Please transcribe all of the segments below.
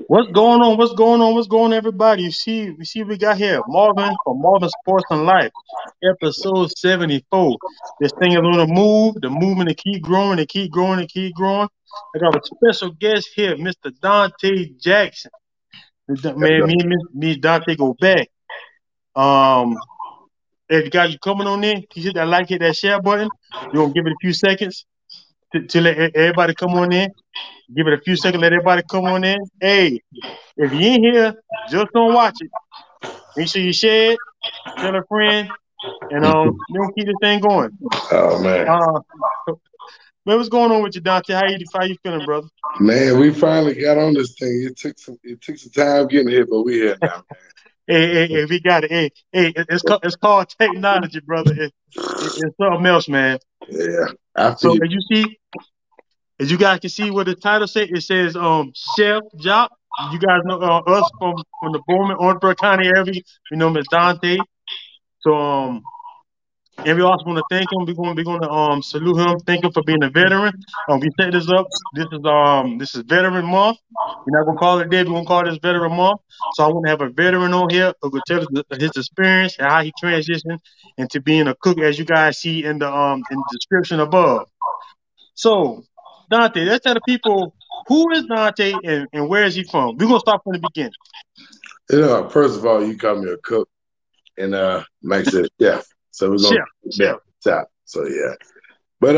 What's going on? What's going on? What's going on, everybody? We got here Marvin from Marvin Sports and Life, episode 74. This thing is on the move, the movement to keep growing and keep growing and keep growing. I got a special guest here, Mr. Dante Jackson. Man, me and Dante go back. Um, if you guys are coming on in, you hit that like, hit that share button. We're gonna give it a few seconds to let everybody come on in. Give it a few seconds, let everybody come on in. Hey, if you ain't here, just don't watch it. Make sure you share it, tell a friend, and we'll keep this thing going. Oh man, Uh, man, what's going on with you, Dante? How you feeling, brother? man, we finally got on this thing. It took some time getting here, but we here now, Hey, we got it. It's called technology, brother. It's something else, man. man. Yeah, I So feel. as you guys can see what the title says, it says Chef Jock. You guys know us from the Bowman, Orangeburg County area. We know Miss Dante. So and we also want to thank him. We're going to salute him, thank him for being a veteran. We set this up. This is Veteran Month. We're not gonna call it day. We're gonna call this Veteran Month. So I want to have a veteran on here who could tell us his experience and how he transitioned into being a cook, as you guys see in the description above. So Dante, let's tell the people who is Dante and where is he from. We're gonna start from the beginning. First of all, you call me a cook, and Mike said chef. So we're gonna Chef. top. So yeah, but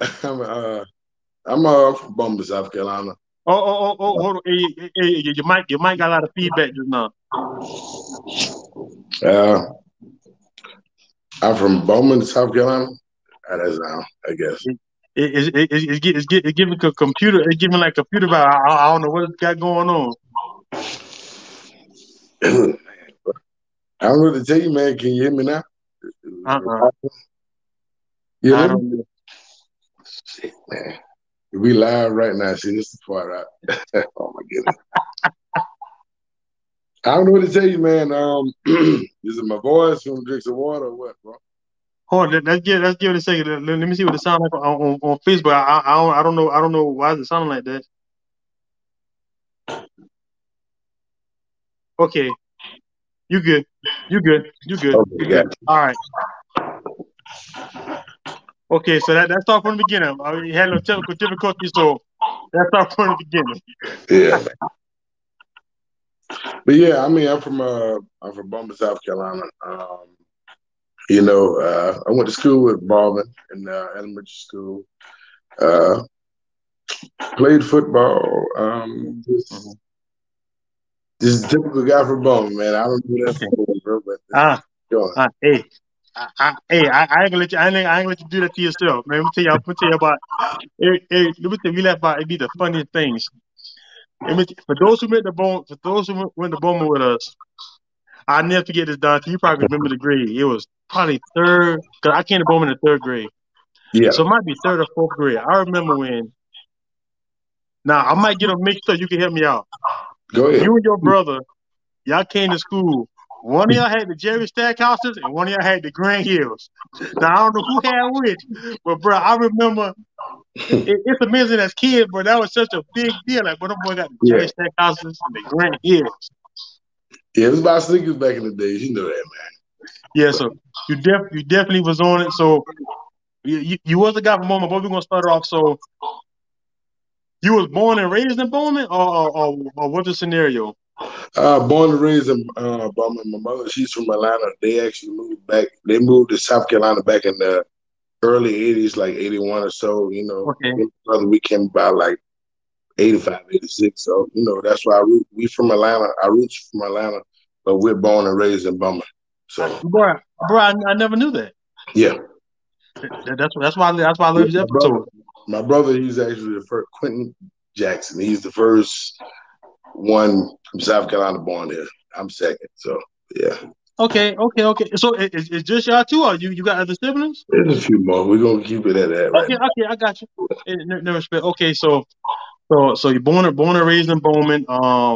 I'm from Bumble, South Carolina. Hold on. Hey, your mic got a lot of feedback just now. Uh, I'm from Bowman, South Carolina. How that sound? I guess. It's giving a computer. It's giving like a computer vibe. I don't know what it's got going on. I don't know what to tell you, man. Can you hear me now? Uh-uh. You I hear me? don't know. Shit, man. We live right now. See, this is the part out. Oh my goodness. I don't know what to tell you, man. Is it my voice? You want to drink some water or what, bro? Hold on. Let's give it a second. Let me see what it sounds like on Facebook. I don't know. I don't know why it sounding like that. Okay, you good. You good. You good. Okay, You got good. All right. Okay, so that's start from the beginning. We had no technical difficulties, so let's start from the beginning. you. Yeah, but yeah, I mean, I'm from Bumble, South Carolina. I went to school with Marvin in elementary school. Uh, Played football. Mhm. Just a typical guy from Bowman, man. I don't do that Okay. for bro, but Ah, go on. hey. I ain't gonna let you. I ain't gonna let you do that to yourself, man. Let me tell you about. Let me tell you, we laugh about it be the funniest things. For those who went to Bowman with us, I'll never forget this, Dante. You probably remember the grade. It was probably third, because I came to Bowman in third grade. Yeah, So it might be third or fourth grade. I remember when, now I might get them mixed up. You can help me out. go ahead. You and your brother, y'all came to school. One of y'all had the Jerry Stackhouses and one of y'all had the Grand Hills. Now, I don't know who had which, but bro, I remember it's amazing as kids, but that was such a big deal. Like, when them boy got the Yeah, Jerry Stackhouses and the Grand Hills. yeah. It was about sneakers back in the days. You know that, man. Yeah, But so you definitely was on it. So you was the guy from Bowman, but we're gonna start off. So you was born and raised in Bowman, or what's the scenario? born and raised in Bowman. My mother, she's from Atlanta. They actually moved back. They moved to South Carolina back in the early '80s, like '81 or so. Okay, Me and my brother, we came about like 85, 86. So, that's why we from Atlanta. Our roots from Atlanta, but we're born and raised in Bummer. So, bro, I never knew that. yeah. That's why I love Yeah, this episode. my brother, he's actually the first, Quentin Jackson. He's the first one from South Carolina born here. I'm second. So, yeah. Okay. So it's just y'all two, or you got other siblings? There's a few more. We're going to keep it at that right now. Okay, I got you. No respect. Okay, so you're born and raised in Bowman.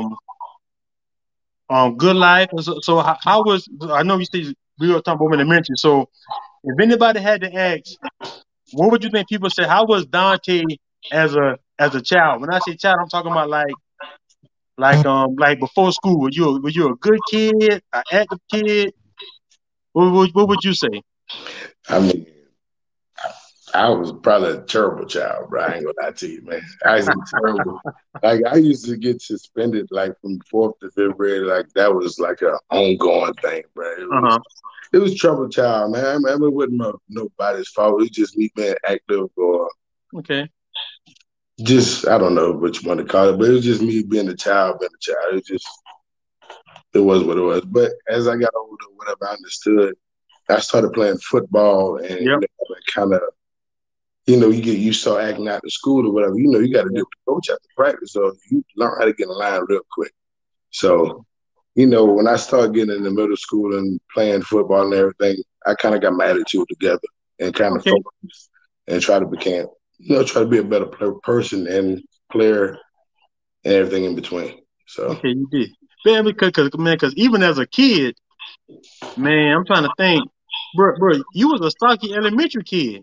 Good life. So how was? I know you said we were talking Bowman elementary. So if anybody had to ask, what would you think people say? How was Dante as a child? When I say child, I'm talking about like Like before school, were you a good kid, an active kid? What would you say? I mean, I was probably a terrible child, bro. I ain't gonna lie to you, man. I was terrible. Like I used to get suspended like from fourth to fifth grade. Like that was like an ongoing thing, bro. Uh-huh. It was trouble child, man. I mean, it wasn't nobody's fault. It was just me being active or Okay. just I don't know what you want to call it, but it was just me being a child, being a child. It was what it was. But as I got older, whatever I understood, I started playing football and Yep. kind of you start acting out in school or whatever. You got to deal with the coach after practice, so you learn how to get in line real quick. So, when I started getting in the middle school and playing football and everything, I kind of got my attitude together and kind of Okay. focused and try to be a better person and player and everything in between. So, Okay, you did. Man, because even as a kid, man, I'm trying to think, bro, you was a stocky elementary kid.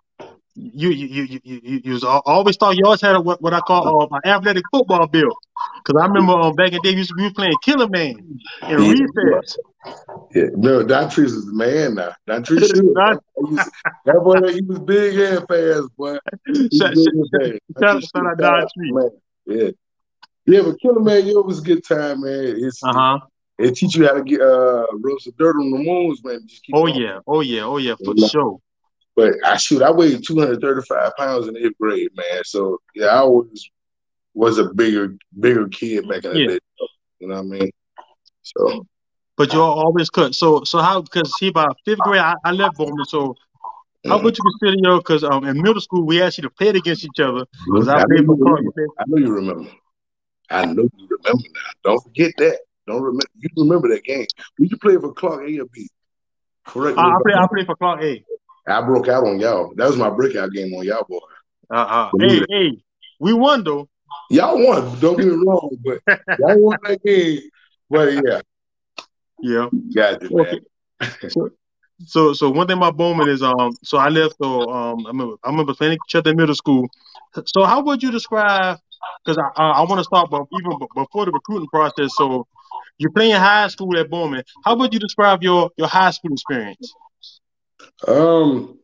You was always thought you always had what I call an athletic football build. Because I remember back in the day, we was playing Killer Man in yeah, recess. yeah. No, Don Trees is the man now. Don Trees, Not- that boy, he was big and fast, boy. He was shout, big and fast. Don Trees, shout out Don Tree. man. Yeah. Yeah, but Killer Man, it was a good time, man. Uh-huh. It teach you how to get roast the dirt on the moons, man. Just keep Oh going. yeah, oh yeah, oh yeah, for You know? sure. But I weighed 235 pounds in the 8th grade, man. So yeah, I always was a bigger kid back in the Yeah. day. You know what I mean? So But you always cut. So how? Because see, by fifth grade, I left Bowman. So how mm. would you consider your? Because in middle school, we actually played against each other. Because I I know played you for Clark. You remember. played. I know you remember. I know you remember now. Don't forget that. Don't remember. You remember that game? Did you play for Clark A or B? Correct me if I played for Clark A. I broke out on y'all. That was my breakout game on y'all, boy. Hey, we won though. Y'all won. Don't get me wrong, but y'all won that game. But yeah, Yeah. got you, man. Okay. So one thing about Bowman is so I left I remember playing each other in middle school. So how would you describe? Because I want to start, but even before the recruiting process. So you're playing high school at Bowman. How would you describe your high school experience? Um,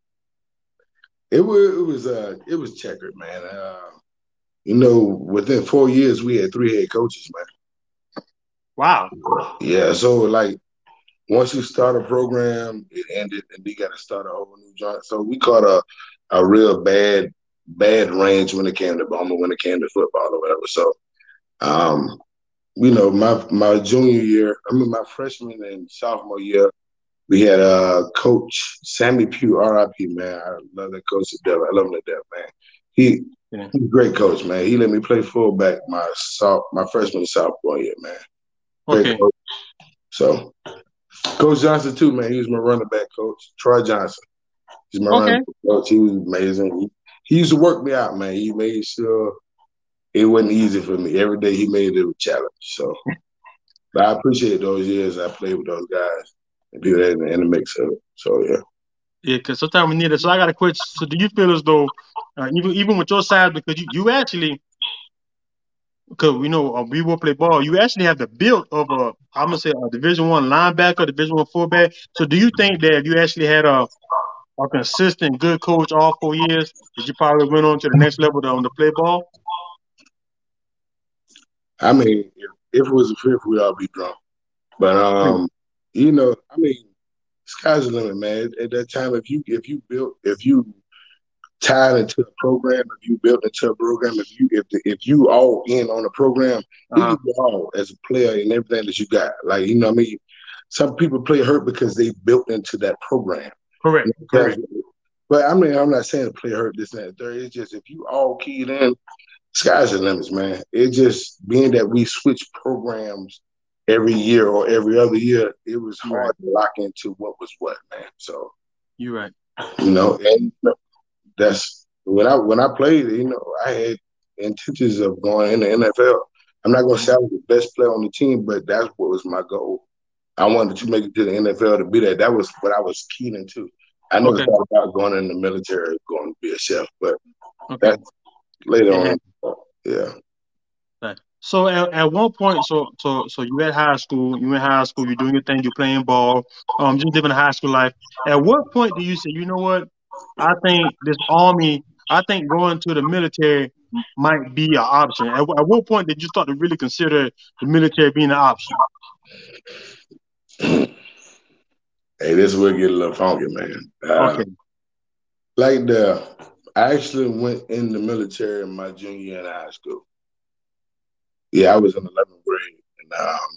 it was checkered, man. Within 4 years we had 3 head coaches, Wow. man. Yeah, so like once you start a program, it ended, and you got to start a whole new joint. So we caught a real bad range when it came to Bowman, when it came to football or whatever. So, um, my junior year, my freshman and sophomore year, we had Coach Sammy Pugh, RIP, man. I love that coach to death. I love him to death, man. He Yeah. he's a great coach, man. He let me play fullback my freshman and sophomore year, man. Great Okay. coach. So Coach Johnson too, man. He was my running back coach. Troy Johnson. He's my running Okay. back coach. He was amazing. He used to work me out, man. He made sure it wasn't easy for me. Every day he made it a challenge. So but I appreciate those years I played with those guys and do that in the mix of it. So yeah. Yeah, because sometimes we need it. So I got a question. So do you feel as though even with your side, because you actually, because we know we will play ball, you actually have the build of I'm gonna say a Division I linebacker, Division I fullback. So do you think that if you actually had a consistent good coach all 4 years, that you probably went on to the next level to play ball? I mean, if it was a fifth, we'd all be drunk. But sky's the limit, man. At that time, if you tied into a program, if you built into a program, if you all in on a program, you Uh-huh. give you all as a player and everything that you got. Like what I mean, some people play hurt because they built into that program. Correct. Correct. But I mean, I'm not saying to play hurt this and that. Third. It's just if you all keyed in, sky's the limits, man. It just being that we switch programs every year or every other year, it was You're right. hard to lock into what was what, man. So You're right. and that's when I played, I had intentions of going in the NFL. I'm not gonna say I was the best player on the team, but that's what was my goal. I wanted to make it to the NFL to be that. That was what I was keen into. I never Okay. thought about going in the military, going to be a chef, but Okay. that's later Yeah. on. Yeah. Right. So at one point, so you at high school, you in high school, you're doing your thing, you're playing ball, just living a high school life. At what point do you say, you know what? I think this army, I think going to the military might be an option. At what point did you start to really consider the military being an option? Hey, this will get a little funky, man. Okay. Like the, I actually went in the military in my junior year in high school. Yeah, I was in 11th grade, and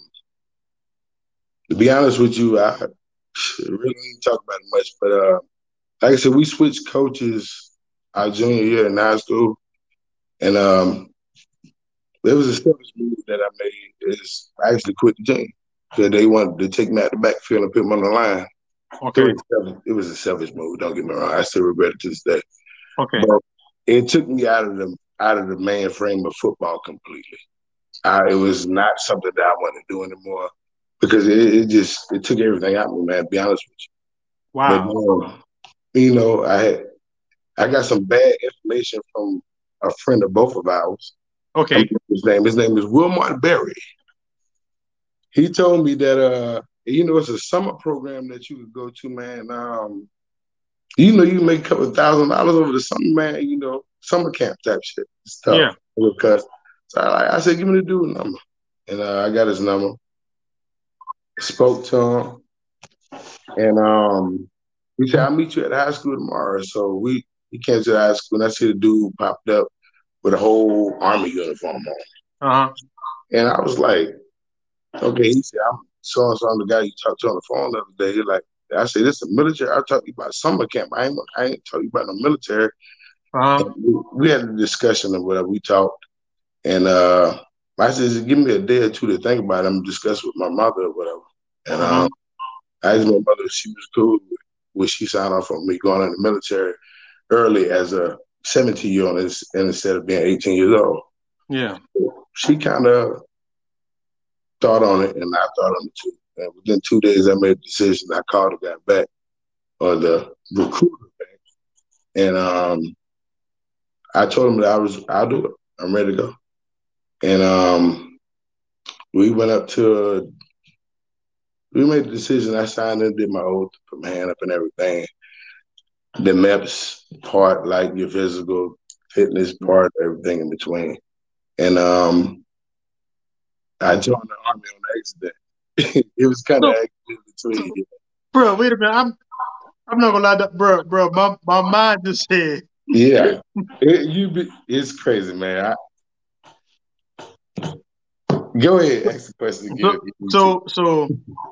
to be honest with you, I really ain't talk about it much. But like I said, we switched coaches our junior year in high school, and there was a selfish move that I made. Is I actually quit the team because they wanted to take me out the backfield and put me on the line. Okay. It was a selfish move. Don't get me wrong. I still regret it to this day. Okay. But it took me out of the mainframe of football completely. It was not something that I wanted to do anymore because it took everything out of me, man. To be honest with you. But Wow. you know, I got some bad information from a friend of both of ours. Okay. His name is Wilmot Berry. He told me that you know, it's a summer program that you could go to, man. You know, you can make a couple $1,000 over the summer, man. You know, summer camp type shit. It's tough Yeah. because so I said, give me the dude number, and I got his number. Spoke to him, and he said, I'll meet you at the high school tomorrow. So he came to the high school, and I see the dude popped up with a whole army uniform on, Uh-huh. and I was like, okay. He said, I'm so and so. I'm the guy you talked to on the phone the other day. He's like, I said, this is military. I talked to you about summer camp. I ain't talking about no military. Uh-huh. We had a discussion of whatever we talked, and I said, give me a day or two to think about it. I'm discuss with my mother or whatever. And Uh-huh. I asked my mother if she was cool with she signed off on me going in the military early as a 17-year-old instead of being 18 years old. Yeah. She kind of thought on it, and I thought on it too. And within 2 days, I made a decision. I called the guy back, or the recruiter back, and I told him that I'll do it. I'm ready to go. And we went up to, we made the decision. I signed in, did my oath, put my hand up and everything. The MEPS part, like your physical fitness part, everything in between. And I joined the army on accident. It was kind of So, accident between. bro, wait a minute. I'm not gonna lie, bro. My mind just said, Yeah, it's crazy, man. Go ahead, ask the question again. so, so, so,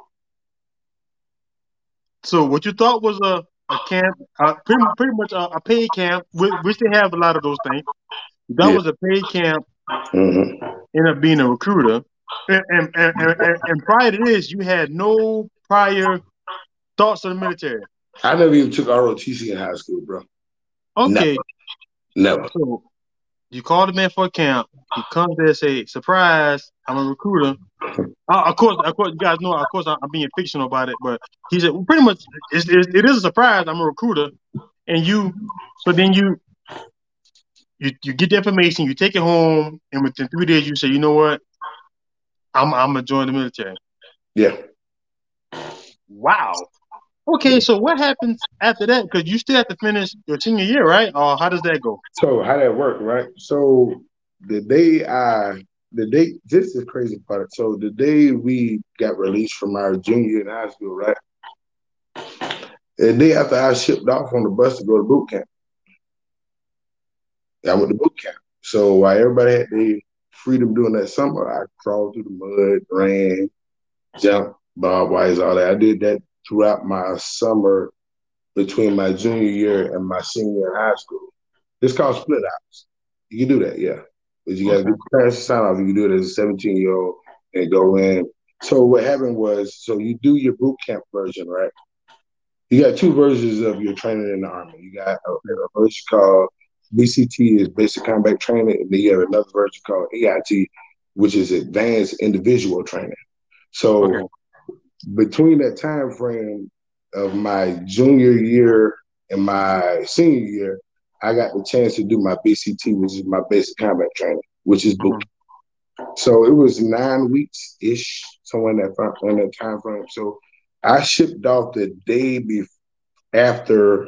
so what you thought was a camp, pretty much a paid camp, which they have a lot of those things. That Yeah. was a paid camp. Mm-hmm. Ended up being a recruiter, and prior to this, you had no prior thoughts of the military. I never even took ROTC in high school, bro. Never, Okay, never. so you call the man for a camp. He comes there and say, "Surprise! I'm a recruiter." Of course, you guys know. Of course, I'm being fictional about it, but he said, well, pretty much, it is a surprise. I'm a recruiter, and so then you get the information, you take it home, and within 3 days, you say, you know what, I'm gonna join the military. Yeah. Wow. Okay, so what happens after that? Because you still have to finish your senior year, right? Or how does that go? So how that work, right? So the day, this is the crazy part. So the day we got released from our junior year in high school, right? The day after I shipped off on the bus to go to boot camp, I went to boot camp. So while everybody had the freedom doing that summer, I crawled through the mud, ran, jumped, barbed wires, all that. I did that throughout my summer between my junior year and my senior year in high school. It's called split outs. You can do that, yeah. But you got to Okay. get parents to sign off. You can do it as a 17-year-old and go in. So what happened was, so you do your boot camp version, right? You got two versions of your training in the Army. You got a version called BCT, is basic combat training, and then you have another version called AIT, which is advanced individual training. Okay. So between that time frame of my junior year and my senior year, I got the chance to do my BCT, which is my basic combat training, which is boot Mhm. camp. So it was 9 weeks ish, somewhere in that time frame. So I shipped off the day after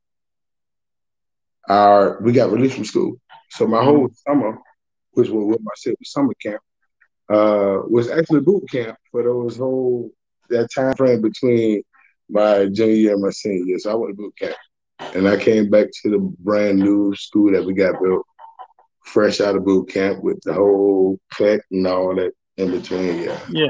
we got released from school. So my whole summer, which was what I said was summer camp, was actually boot camp for that time frame between my junior year and my senior year. So I went to boot camp, and I came back to the brand new school that we got built, fresh out of boot camp with the whole cut and all that in between. Yeah. Yeah.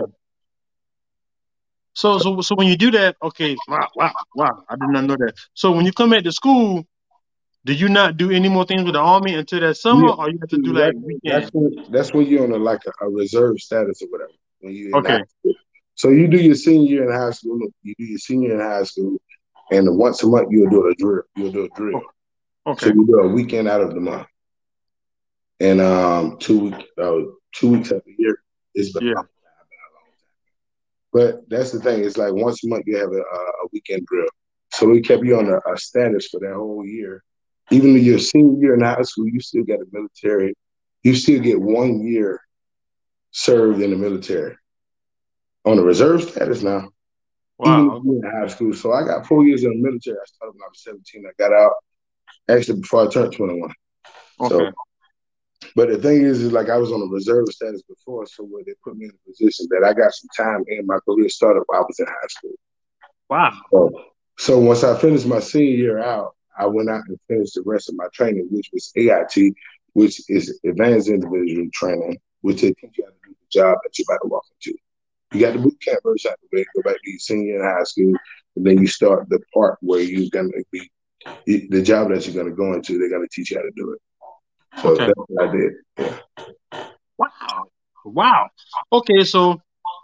So when you do that, okay, wow, I did not know that. So when you come back to school, do you not do any more things with the Army until that summer, Yeah, or you have to do like weekend? that's when you're on a reserve status or whatever. When you're in high Okay, school, so you do your senior year in high school. You do your senior year in high school, and once a month you'll do a drill. You'll do a drill. So okay, you do a weekend out of the month, and 2 weeks of the year is been a yeah, long time. But that's the thing. It's like once a month you have a weekend drill. So we kept you on a status for that whole year. Even your senior year in high school, you still got the military. You still get 1 year served in the military on a reserve status now. Even if wow, you're in high school. So I got 4 years in the military. I started when I was 17. I got out actually before I turned 21. So, okay, but the thing is like I was on a reserve status before, so where they put me in a position that I got some time in my career started while I was in high school. wow, So once I finished my senior year out, I went out and finished the rest of my training, which was AIT, which is Advanced Individual Training, which they teach you how to do the job that you're about to walk into. You got the boot camp version out the way, go back to your senior in high school, and then you start the part where you're going to be the job that you're going to go into. They're going to teach you how to do it. So okay, that's what I did. Yeah. wow, wow. Okay, so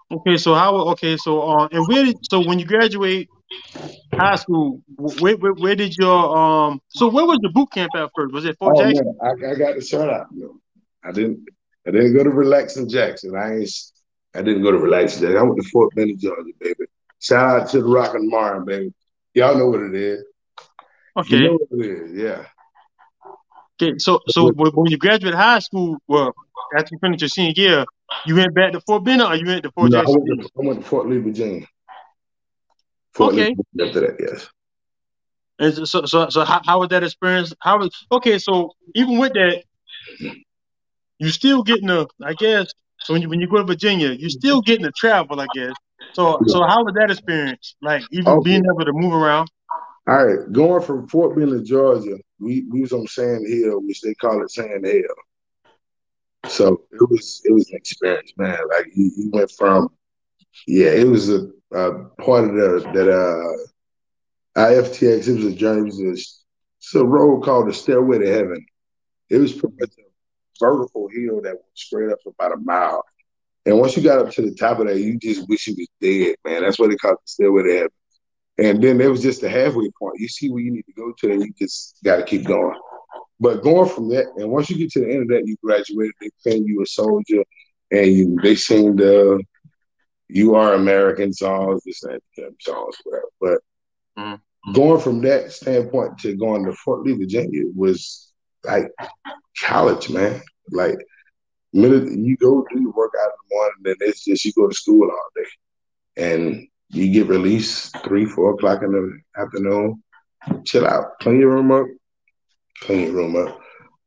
and so when you graduate high school, where did your so where was your boot camp at first? Was it Fort Oh Jackson? man, I got the shout out. No, I didn't. I didn't go to Relaxing Jackson. I didn't go to Relaxing Jackson. I went to Fort Benning, Georgia, baby. Shout out to the Rock and Martin, baby. Y'all know what it is. You Okay. know what it is. Yeah. Okay, so when you graduated high school, well, after you finished your senior year, you went back to Fort Benning or you went to Fort No, Jackson? I went to Fort Lee, Virginia. Fort Lee, Okay, Virginia after that, yes. and so how was that experience? How was okay? So even with that, you still getting I guess. So when you go to Virginia, you still getting to travel, I guess. So Yeah. how was that experience? Like even being Okay. able to move around. All right. Going from Fort Benning, Georgia, we was on Sand Hill, which they call it Sand Hill. So it was an experience, man. Like you went from it was a part of that IFTX. It was a journey. It's a road called the Stairway to Heaven. It was pretty much a vertical hill that went straight up for about a mile. And once you got up to the top of that, you just wish you was dead, man. That's what they call it, the Stairway to Heaven. And then there was just the halfway point. You see where you need to go to, and you just got to keep going. But going from that, and once you get to the end of that, you graduated. They claim you a soldier, and they sing the "You Are American" songs, this and that songs, whatever. But going from that standpoint to going to Fort Lee, Virginia, was like college, man. Like, you go do your workout in the morning, then it's just you go to school all day, and you get released 3, 4 o'clock in the afternoon. Chill out, clean your room up,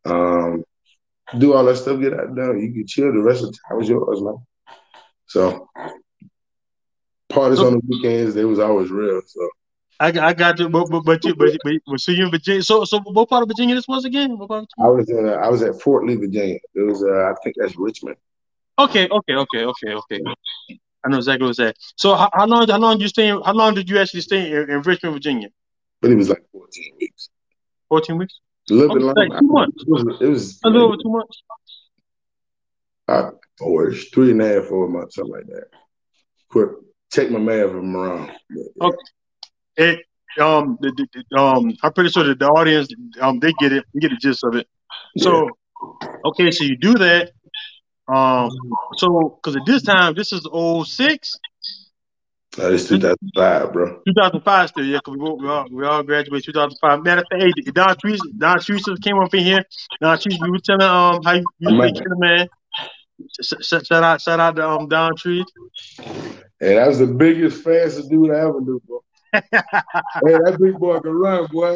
do all that stuff, get that done. You can chill. The rest of the time was yours, man. So parties So on the weekends, they was always real. So I got you, but so you in Virginia. So what part of Virginia this was again? What part of Virginia? I was at Fort Lee, Virginia. It was I think that's Richmond. Okay. I know exactly what that. So how long did you stay? How long did you actually stay in Richmond, Virginia? But it was like 14 weeks. 14 weeks. A little bit Okay, like longer. 2 months. It was A little over 2 months. 3.5, 4 months, something like that. Quick, check my math if I'm wrong. Yeah. Okay. I'm pretty sure that the audience, they get it, get the gist of it. Yeah. So, okay, so you do that. So because at this time, this is 06, It's 2005, bro. 2005 still, yeah, because we all graduated 2005. Matter of fact, hey, Don Teresa came up in here. Don Teresa, we were telling how you used to play I'm Killer Man. Shout out to Don Trees. And that was the biggest, fastest dude I ever knew, bro. Hey, that big boy can run, boy.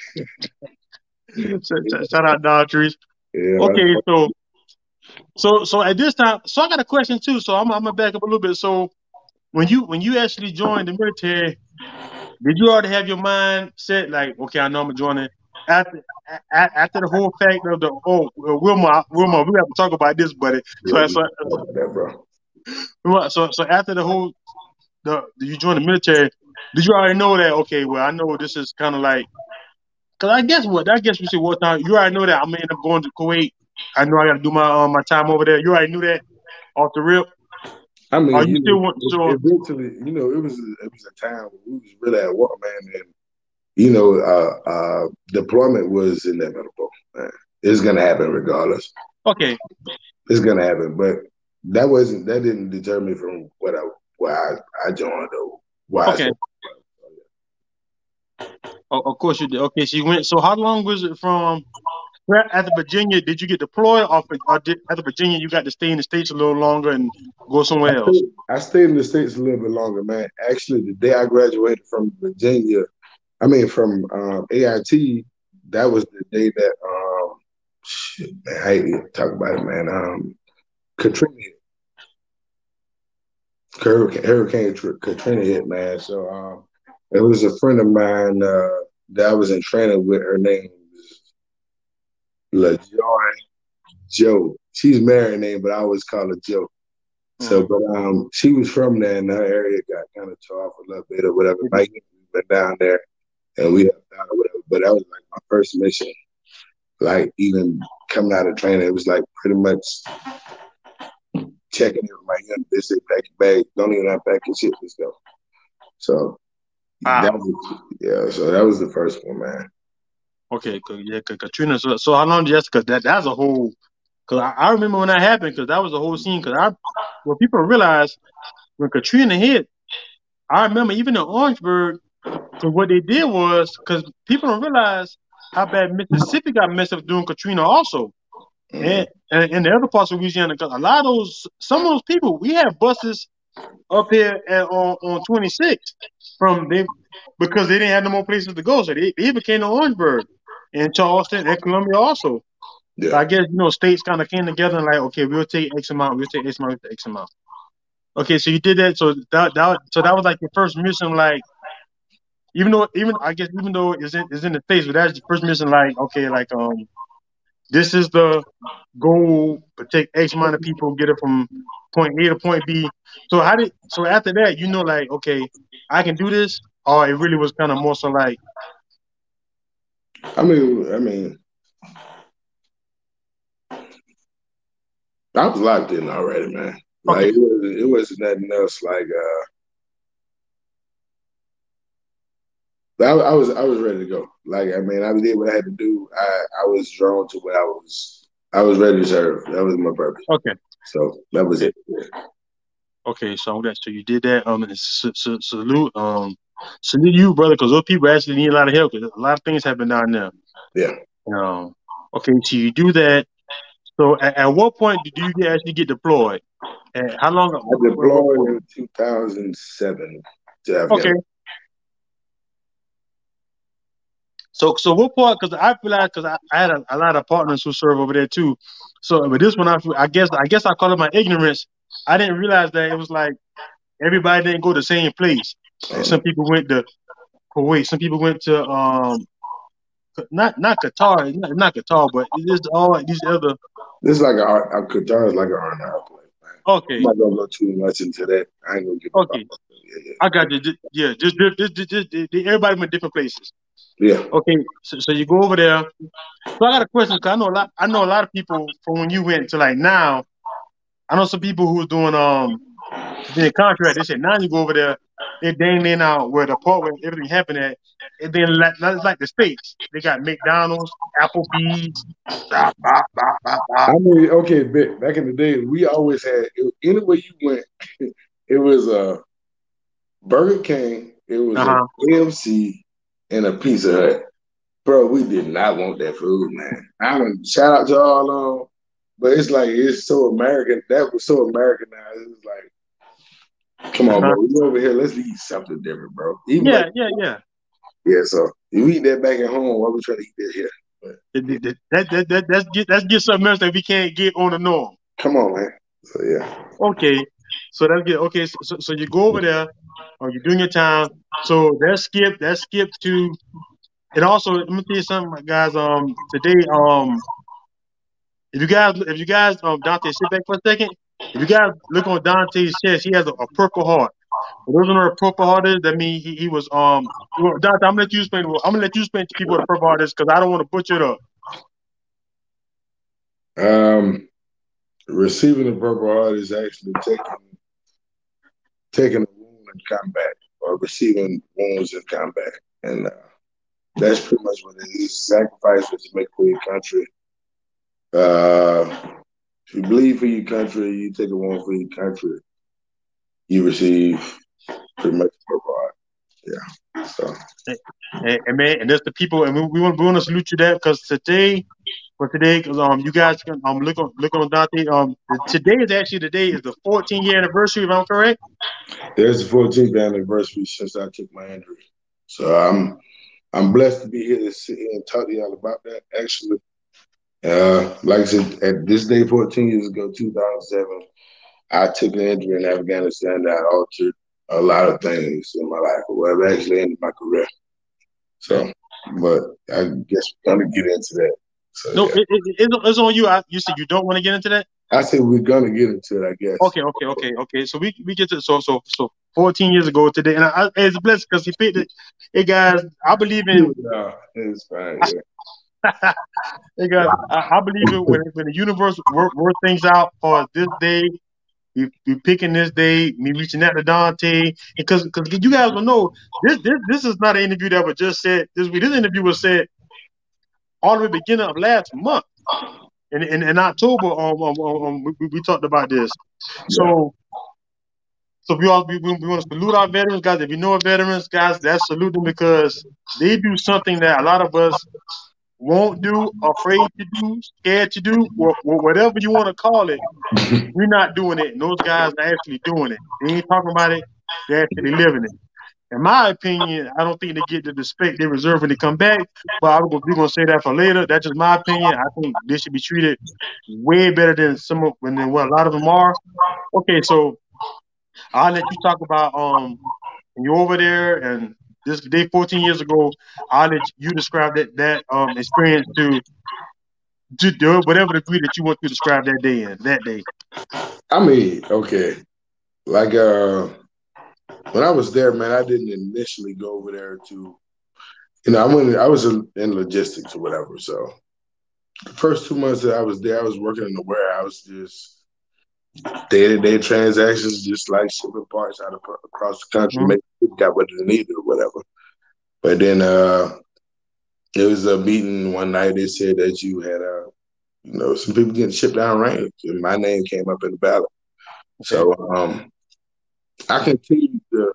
Shout out Don Trees. Yeah, Okay, so at this time, so I got a question too. So I'm gonna back up a little bit. So when you actually joined the military, did you already have your mind set like, okay, I know I'm gonna join it after the whole fact of the Wilma, we have to talk about this, buddy. yeah, we talk about that, bro. So after the whole you joined the military, did you already know that? Okay, well I know this is kind of like, cause I guess we say wartime. You already know that I'm gonna end up going to Kuwait. I know I got to do my time over there. You already knew that off the rip. I mean, Are you still want so? eventually, it was a time when we was really at war, man, and deployment was inevitable. Man. It's gonna happen regardless. Okay. It's gonna happen, but that didn't deter me from why I joined though. Why? Okay. Of course you did. Okay, so you went. So how long was it from after Virginia? Did you get deployed, or after Virginia you got to stay in the States a little longer and go somewhere else? I stayed in the States a little bit longer, man. Actually, the day I graduated from Virginia, from AIT, that was the day that shit, man, I hate to talk about it, man. Katrina hit. Hurricane Katrina hit, man. So it was a friend of mine that I was in training with. Her name was LaJoy Joe. She's married name, but I always call her Joe. So, but she was from there, and her area got kind of tore off a little bit or whatever. Mike went down there, and we helped out or whatever. But that was like my first mission. Like even coming out of training, it was like pretty much checking in with my young visit, pack your bag, don't even unpack your shit, let's go. So that was the first one, man. Okay, cause Katrina. So how long did you? Cause that's a whole. Cause I remember when that happened. Cause that was a whole scene. Cause what people realize when Katrina hit, I remember even in Orangeburg. Cause what they did was, cause people don't realize how bad Mississippi got messed up during Katrina also, and the other parts of Louisiana. Cause a lot of some of those people, we have buses up here on 26 because they didn't have no more places to go, so they even came to Orangeburg and Charleston and Columbia also. Yeah. So I guess states kind of came together and like, okay, we'll take X amount, we'll take X amount, we'll take X amount. Okay, so you did that. So that was like your first mission, like even though it's in the States, but that's the first mission, like okay, like this is the goal, but take X amount of people, get it from point A to point B. So after that, like, okay, I can do this, or it really was kind of more so like. I mean, I was locked in already, man. Like okay. It wasn't nothing else. Like I was ready to go. Like I did what I had to do. I was drawn to what I was ready to serve. That was my purpose. Okay. So that was it. Yeah. Okay, so you did that. Salute you, brother, because those people actually need a lot of help. Because a lot of things happen down there. Yeah. Okay, so you do that. So at what point did you actually get deployed? And how long? I deployed in 2007 to Afghanistan. Okay. So what part? Because I realized, because I had a lot of partners who serve over there too. So, but this one, I guess I call it my ignorance. I didn't realize that it was like everybody didn't go to the same place. Some people went to Kuwait. Some people went to not Qatar, not Qatar, but it's all these other. This is like Qatar is like an R&R place. Okay. I'm not gonna go too much into that. I ain't gonna get. Okay. Yeah. I got you. Yeah, just everybody went different places. Yeah. Okay, so you go over there. So I got a question, because I know a lot of people from when you went to like now. I know some people who's doing the contract. They said now you go over there, they dang near now where the part where everything happened at, and then it's like the States. They got McDonald's, Applebee's. I mean, okay, back in the day, we always had anywhere you went, it was a Burger King, it was a KFC, and a Pizza Hut. Bro, we did not want that food, man. Shout out to all But it's like it's so American. That was so Americanized. It was like, come on, bro. We over here. Let's eat something different, bro. Even like, Yeah. So you eat that back at home. Why we trying to eat that here? But, That's get something else that we can't get on the norm. come on, man. So yeah. Okay, so that's good. Okay, so you go over there, or you're doing your time. So that's skip to, and also let me tell you something, guys. Today, if you guys, Dante, sit back for a second. If you guys look on Dante's chest, he has a Purple Heart. For those who know what a Purple Heart is, that means he was Well, Dante, I'm gonna let you explain. I'm gonna let you explain to people what a Purple Heart is because I don't want to butcher it up. Receiving the Purple Heart is actually taking a wound in combat or receiving wounds in combat, and that's pretty much what it is. Sacrifice what you make for your country. If you bleed for your country, you take a wound for your country, you receive pretty much the Purple Heart. Yeah. So. And man, and there's the people, and we want to salute you that because today, because you guys can look on Dante. Today is actually the day is the 14-year anniversary, if I'm correct. There's the 14th anniversary since I took my injury, so I'm blessed to be here to sit here and talk to y'all about that. Actually, like I said, at this day 14 years ago, 2007, I took an injury in Afghanistan that altered a lot of things in my life. Well, it actually ended my career. So, but I guess we're gonna get into that. So, No, yeah. it's on you. You said you don't want to get into that. I said we're gonna get into it. I guess. Okay. So we get to so 14 years ago today, and it's a blessing because he picked it. Hey guys, I believe in. It's fine. Yeah. Hey guys, I believe in when the universe work things out for this day. We picking this day, me reaching out to Dante, because you guys will know this is not an interview that was just said this week. This interview was said all the way beginning of last month, in October. We talked about this. So we want to salute our veterans, guys. If you know veterans, guys, that's salute them because they do something that a lot of us won't do, afraid to do, scared to do, whatever you want to call it. We're not doing it, and those guys are actually doing it. They ain't talking about it; they're actually living it. In my opinion, I don't think they get the respect they deserve when they come back. But we're gonna say that for later. That's just my opinion. I think they should be treated way better than than what a lot of them are. Okay, so I'll let you talk about when you're over there and this day 14 years ago. I'll let you describe that experience to do whatever degree that you want to describe that day in that day. I mean, okay, like when I was there, man, I didn't initially go over there to, I was in logistics or whatever. So the first 2 months that I was there, I was working in the warehouse, just day-to-day transactions, just like shipping parts across the country, Mm-hmm. make people got what they needed or whatever. But then there was a meeting one night. They said that you had some people getting shipped down range, and my name came up in the ballot. Okay. So I continued to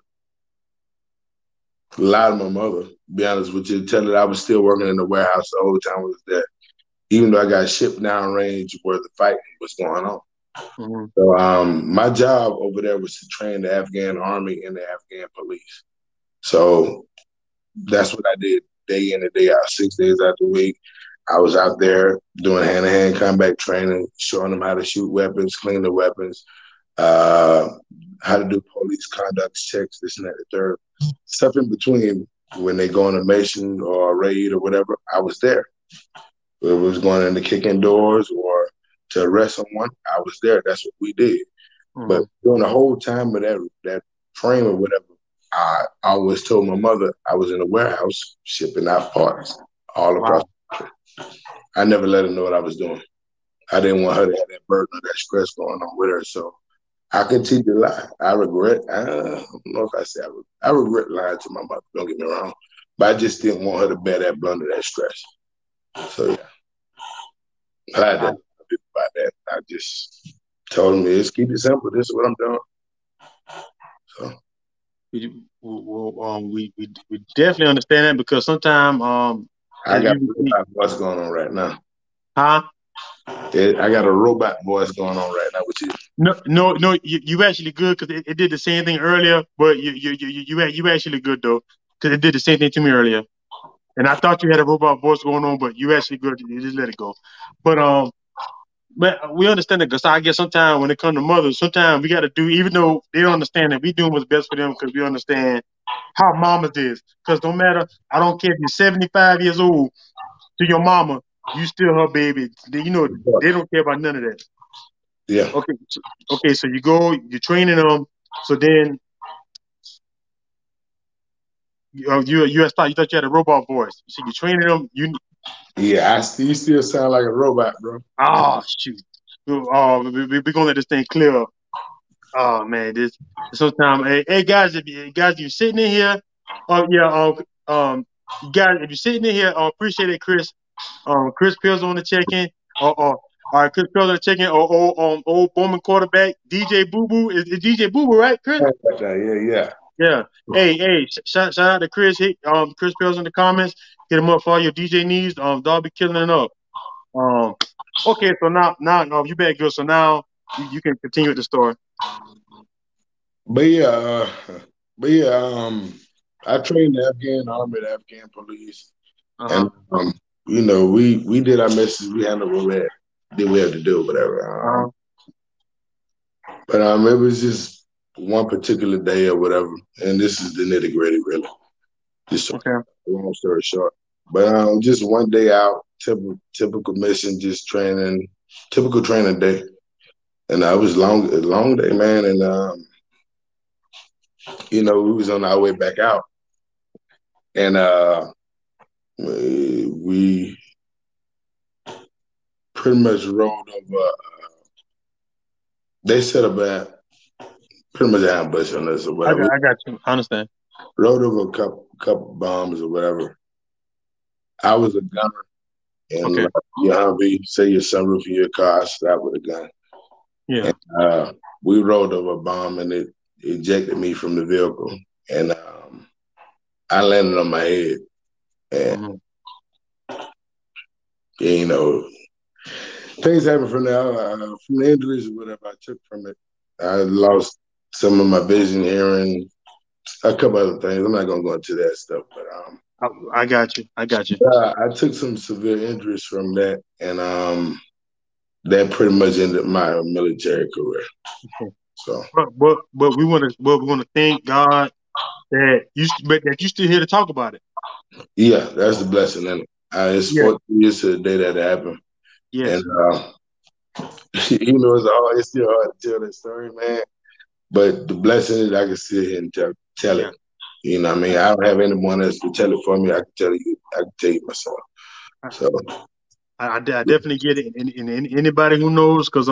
lie to my mother, be honest with you, tell her I was still working in the warehouse the whole time I was there, even though I got shipped down range where the fighting was going on. Mm-hmm. So my job over there was to train the Afghan army and the Afghan police. So that's what I did day in and day out, 6 days out the week. I was out there doing hand-to-hand combat training, showing them how to shoot weapons, clean the weapons, how to do police conduct checks, this and that, the third. Stuff in between when they go on a mission or a raid or whatever, I was there. If it was going in to kick in doors or to arrest someone, I was there. That's what we did. Mm-hmm. But during the whole time of that frame or whatever, I always told my mother I was in a warehouse shipping out parts all across the country. I never let her know what I was doing. I didn't want her to have that burden or that stress going on with her. So I continued to lie. I don't know if I say I regret lying to my mother. Don't get me wrong. But I just didn't want her to bear that blunt of that stress. So, yeah. I had to about that. I just told him, just keep it simple. This is what I'm doing. So. We definitely understand that because sometimes I got what's going on right now. Huh? I got a robot voice going on right now with you. No, you actually good because it did the same thing earlier, but you actually good though because it did the same thing to me earlier, and I thought you had a robot voice going on, but you actually good. You just let it go, but we understand that because I guess sometimes when it comes to mothers, sometimes we got to do even though they don't understand that we doing what's best for them because we understand how mamas is because no matter I don't care if you're 75 years old to your mama, you still her baby. They don't care about none of that. Yeah. Okay, so you go, you're training them. So then you thought you had a robot voice. So you're training them. Yeah, you still sound like a robot, bro. Shoot. We're gonna let this thing clear up. Oh man, this sometimes. Hey guys, if you're sitting in here, guys, if you're sitting in here, appreciate it, Chris. Chris Pills on the check-in, or all right, Chris Pills on the check-in, or old Bowman quarterback DJ Boo Boo is DJ Boo Boo, right, Chris? Yeah. Yeah. Hey, shout out to Chris. Chris Pills in the comments. Hit him up for all your DJ needs. Dog be killing it up. Okay, so now you better go. So now you can continue with the story. But yeah, I trained the Afghan army, the Afghan police, and we did our message. We handled what we had to do, whatever. But it was just one particular day or whatever, and this is the nitty gritty, really. Just long story short, but just one day out, typical mission, just training, typical training day, and I was long day, man, and we was on our way back out, and we pretty much rode over. They set up pretty much an ambush on us or whatever. I got you. I understand. Rode over a couple bombs or whatever. I was a gunner, and say your sunroof in your car, I stopped with a gun. Yeah. And, we rode over a bomb, and it ejected me from the vehicle, and I landed on my head, and things happened from there. From the injuries or whatever I took from it, I lost some of my vision, hearing, a couple other things. I'm not gonna go into that stuff, but I got you. I took some severe injuries from that, and that pretty much ended my military career. Okay. So, but we want to thank God that you still here to talk about it. Yeah, that's the blessing in it. It's 14 years to the day that it happened. Yes. And it's still hard to tell that story, man. But the blessing is I can sit here and tell it. You know what I mean? I don't have anyone else to tell it for me. I can tell you myself. So I definitely get it. And anybody who knows, because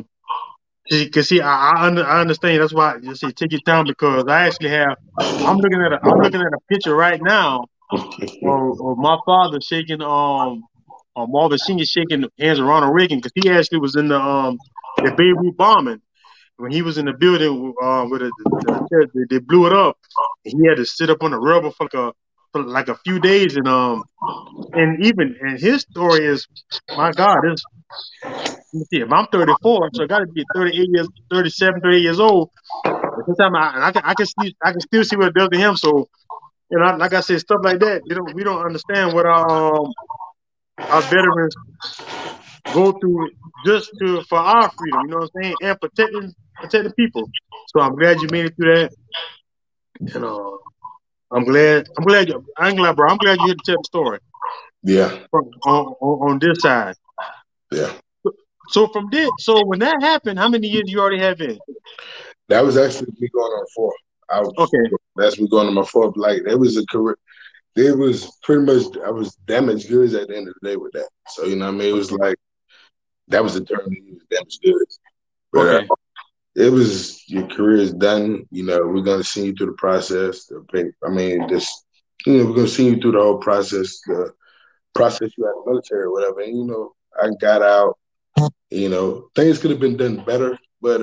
I understand. That's why I say take your time, because I actually I'm looking at a picture right now of my father shaking Marvin Senior shaking hands with Ronald Reagan, because he actually was in the Beirut bombing when he was in the building where they blew it up, and he had to sit up on the rubber for like a few days, and his story is, my God, let me see, if I'm 34, so I got to be 37, 38 years old. Sometimes I can still see what it does to him. So, like I said, stuff like that, we don't understand what our veterans go through just for our freedom. You know what I'm saying? And protecting people. So I'm glad you made it through that. And I'm glad I ain't glad, bro. I'm glad you had to tell the story. Yeah. On this side. Yeah. So when that happened, how many years you already have in? That was actually me going on 4. That's me going on my 4th. Like, it was a career. It was pretty much, I was damaged goods at the end of the day with that. So, you know what I mean? It was like, that was the term to use, damaged goods. But it was, your career is done. We're going to see you through the process. We're going to see you through the whole process, the process you had in the military or whatever. And, I got out, things could have been done better, but,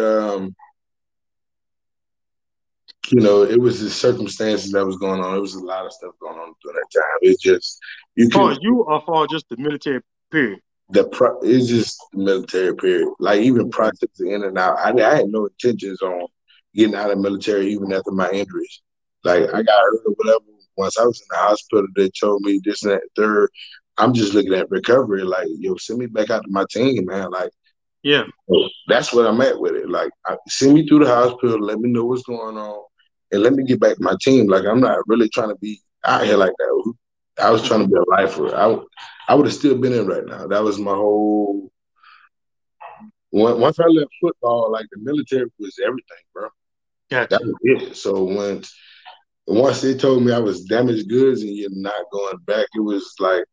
it was the circumstances that was going on. It was a lot of stuff going on during that time. It's just you or for just the military period. it's just the military period. Like even processing in and out. I had no intentions on getting out of the military even after my injuries. Like I got hurt or whatever. Once I was in the hospital, they told me this and that third. I'm just looking at recovery. Like, yo, send me back out to my team, man. Like, Yeah. that's what I'm at with it. Like, send me through the hospital, let me know what's going on, and let me get back to my team. Like, I'm not really trying to be out here like that. I was trying to be a lifer. I would have still been in right now. That was my whole. Once I left football, like the military was everything, bro. Gotcha. That was it. So once they told me I was damaged goods and you're not going back, it was like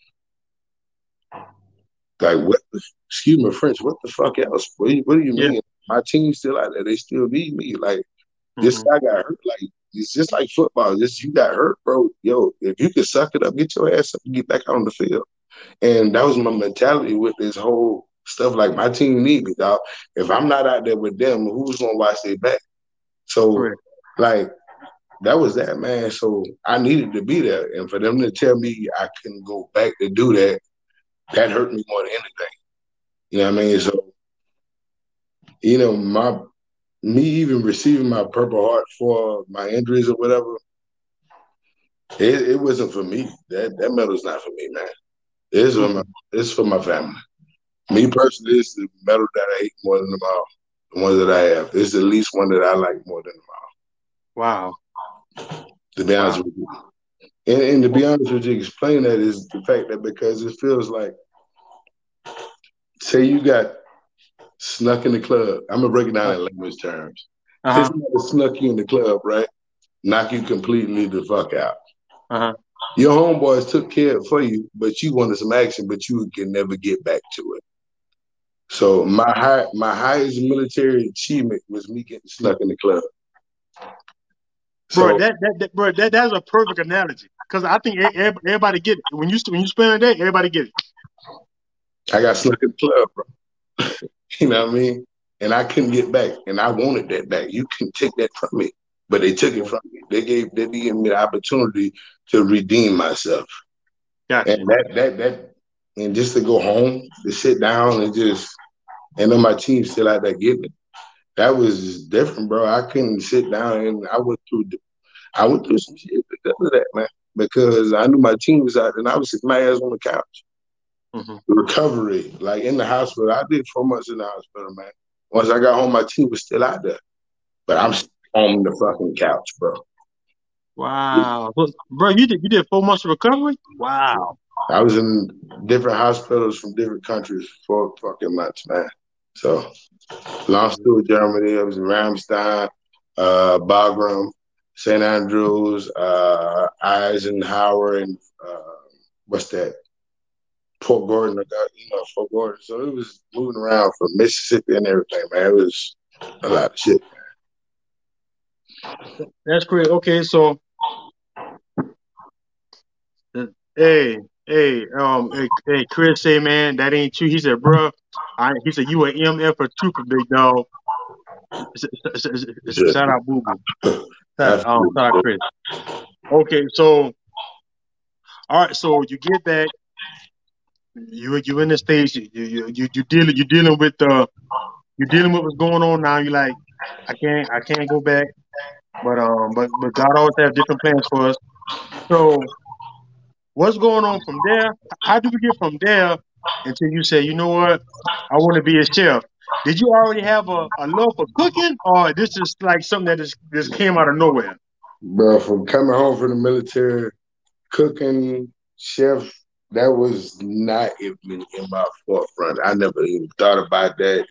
what? Excuse my French. What the fuck else? What do you Yeah. mean? My team's still out there. They still need me. Like this Mm-hmm. guy got hurt. Like it's just like football. Just you got hurt, bro. Yo, if you can suck it up, get your ass up and get back out on the field. And that was my mentality with this whole stuff. Like my team need me, dog. If I'm not out there with them, who's gonna watch their back? So, Correct. like that was that, man. So I needed to be there, and for them to tell me I couldn't go back to do that, that hurt me more than anything. You know what I mean? So, me even receiving my Purple Heart for my injuries or whatever, it wasn't for me. That medal's not for me, man. It's for my Mm-hmm. it's for my family. Me personally, it's the medal that I hate more than them all. The ones that I have. It's the least one that I like more than them Wow. all. To be honest Wow. with you. And to be honest with you, explain that is the fact that because it feels like, say you got snuck in the club. I'm gonna break it down in language terms. Say Uh-huh. somebody snuck you in the club, right? Knock you completely the fuck out. Uh-huh. Your homeboys took care of it for you, but you wanted some action, but you can never get back to it. So my highest military achievement was me getting snuck in the club. Bro, So bro, that's a perfect analogy. Because I think everybody get it. When you spend a day, everybody get it. I got snuck in the club, bro. You know what I mean? And I couldn't get back, and I wanted that back. You can take that from me, but they took it Yeah. from me. They gave me the opportunity to redeem myself, Gotcha. and and just to go home, to sit down and just, and then my team still out there getting it. That was different, bro. I couldn't sit down, and I went through some shit because of that, man. Because I knew my team was out, and I was sitting my ass on the couch. Mm-hmm. Recovery, like in the hospital. I did 4 months in the hospital, man. Once I got home, my team was still out there, but I'm on the fucking couch, bro. Wow. Bro, you did 4 months of recovery? Wow. I was in different hospitals from different countries for fucking months, man. So, long story, Germany. I was in Ramstein, Bagram, St. Andrews, Eisenhower, and what's that? Fort Gordon. I got, Fort Gordon. So it was moving around from Mississippi and everything, man. It was a lot of shit. That's great. Okay, so hey, hey, Chris say, man, that ain't true. He said, bro, he said, you an MF for trooper, big dog. Shit. Shout out, Boo Boo. Shout out, Absolutely. Chris. Okay, so all right, so you get back, you in the States, you dealing with you're dealing with what's going on now. You're like, I can't go back, but God always have different plans for us. So what's going on from there? How do we get from there until you say, you know what, I want to be a chef? Did you already have a love for cooking, or this is like something that just came out of nowhere? Bro, from coming home from the military, cooking, chef, that was not even in my forefront. I never even thought about that.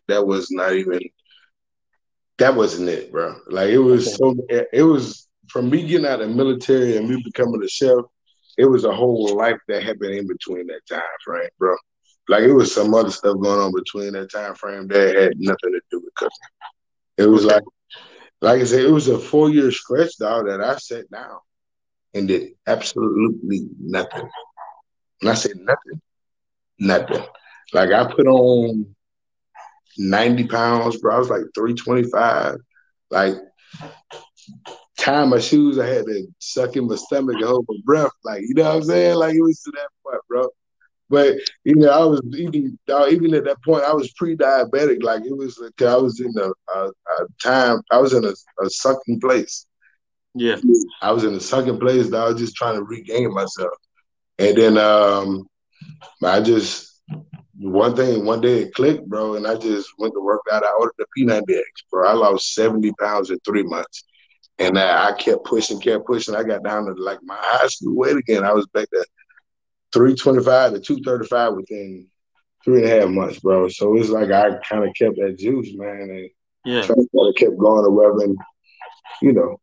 That wasn't it, bro. Like Okay, it was from me getting out of the military and me becoming a chef, it was a whole life that happened in between that time frame, bro. Like it was some other stuff going on between that time frame that had nothing to do with cooking. It was okay, like I said, it was a 4 year stretch, dog, that I sat down and did absolutely nothing. And I said nothing, nothing. Like I put on 90 pounds, bro. I was like 325. Like tying my shoes, I had to suck in my stomach and hold my breath. Like, you know what I'm saying? Like it was to that point, bro. But I was even at that point, I was pre-diabetic. Like it was, I was in a time, I was in a sunken place. Yeah. I was in a sunken place that I was just trying to regain myself. And then I just one day it clicked, bro, and I just went to work out. I ordered the P90X, bro. I lost 70 pounds in 3 months. And I kept pushing. I got down to like my high school weight again. I was back to 325 to 235 within 3.5 months, bro. So it's like I kind of kept that juice, man, and Yeah. kept going or whatever. And you know,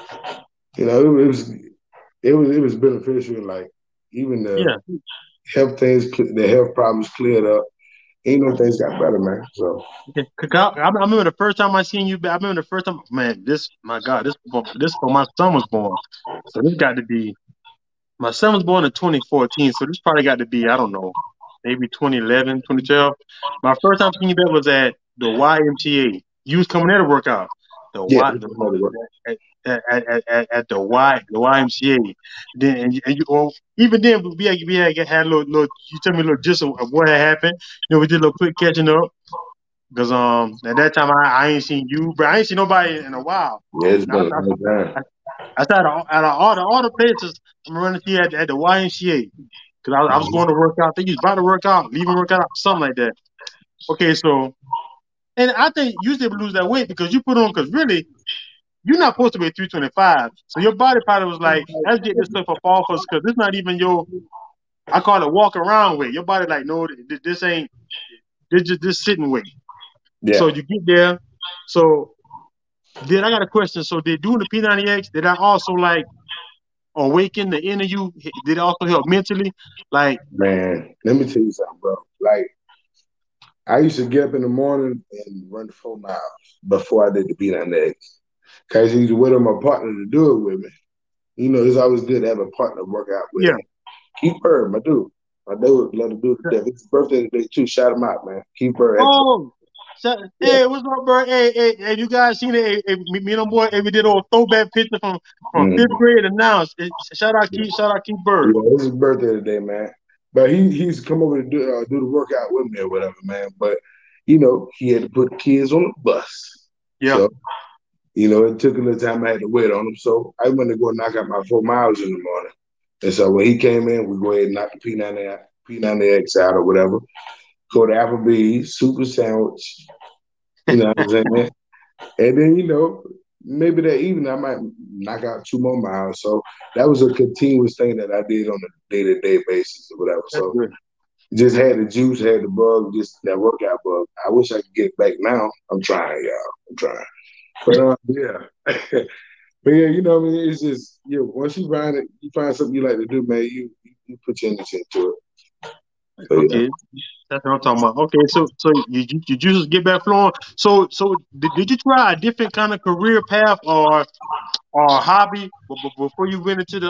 it was beneficial. Like even the Yeah. the health problems cleared up. Things got better, man. So Okay. 'Cause I remember the first time I seen you. I remember the first time, man. My God, this before my son was born. So this got to be my son was born in 2014. So this probably got to be, I don't know, maybe 2011, 2012. My first time seeing you that was at the YMCA. You was coming there to work out. The yeah, Y the at the YMCA. Then and you well, even then we had a little you tell me a little gist of what had happened. We did a little quick catching up. Because at that time I ain't seen you, but I ain't seen nobody in a while. yeah, it's I, been a long time. I, I said out of all the places I'm running to at the YMCA because I was going to work out. I think you was about to work out, leaving work out, something like that. Okay, so and I think you should lose that weight because you put on because really you're not supposed to be 325. So your body probably was like, let's get this stuff up off us because this not even your I call it walk around weight. Your body like no, this ain't this just this sitting weight. So Yeah, you get there. So then I got a question. So did doing the P90X, did I also like awaken the inner you? Did it also help mentally? Like, man. Let me tell you something, bro. Like I used to get up in the morning and run 4 miles before I did the P90X. Cause I used to wait on my partner to do it with me. It's always good to have a partner to work out with. yeah. Keith Bird, my dude. My dude, love to do it to death. It's his birthday today too. Shout him out, man. Keith Bird. Oh, so, Yeah. hey, what's up, bro? Hey, you guys seen it? Hey, me and my boy, hey, we did a little throwback picture from fifth Mm-hmm. grade to now. Shout out Keith Bird. Yeah, it's his birthday today, man. But he's come over to do the workout with me or whatever, man. But he had to put the kids on the bus, Yeah. so it took a little time. I had to wait on him, so I went to go knock out my 4 miles in the morning. And so when he came in, we go ahead and knock the P90X out or whatever. Go to Applebee's, super sandwich. You know what I'm saying? And then, maybe that evening I might knock out 2 more miles. So that was a continuous thing that I did on a day-to-day basis or whatever. That's So good. just had the juice, had the bug, just that workout bug. I wish I could get back now. I'm trying, y'all. I'm trying. But yeah. But yeah, what I mean? It's just, once you find something you like to do, man, you put your energy into it. So yeah. Okay. That's what I'm talking about. Okay, so you just get back flowing. So did you try a different kind of career path or hobby before you went into the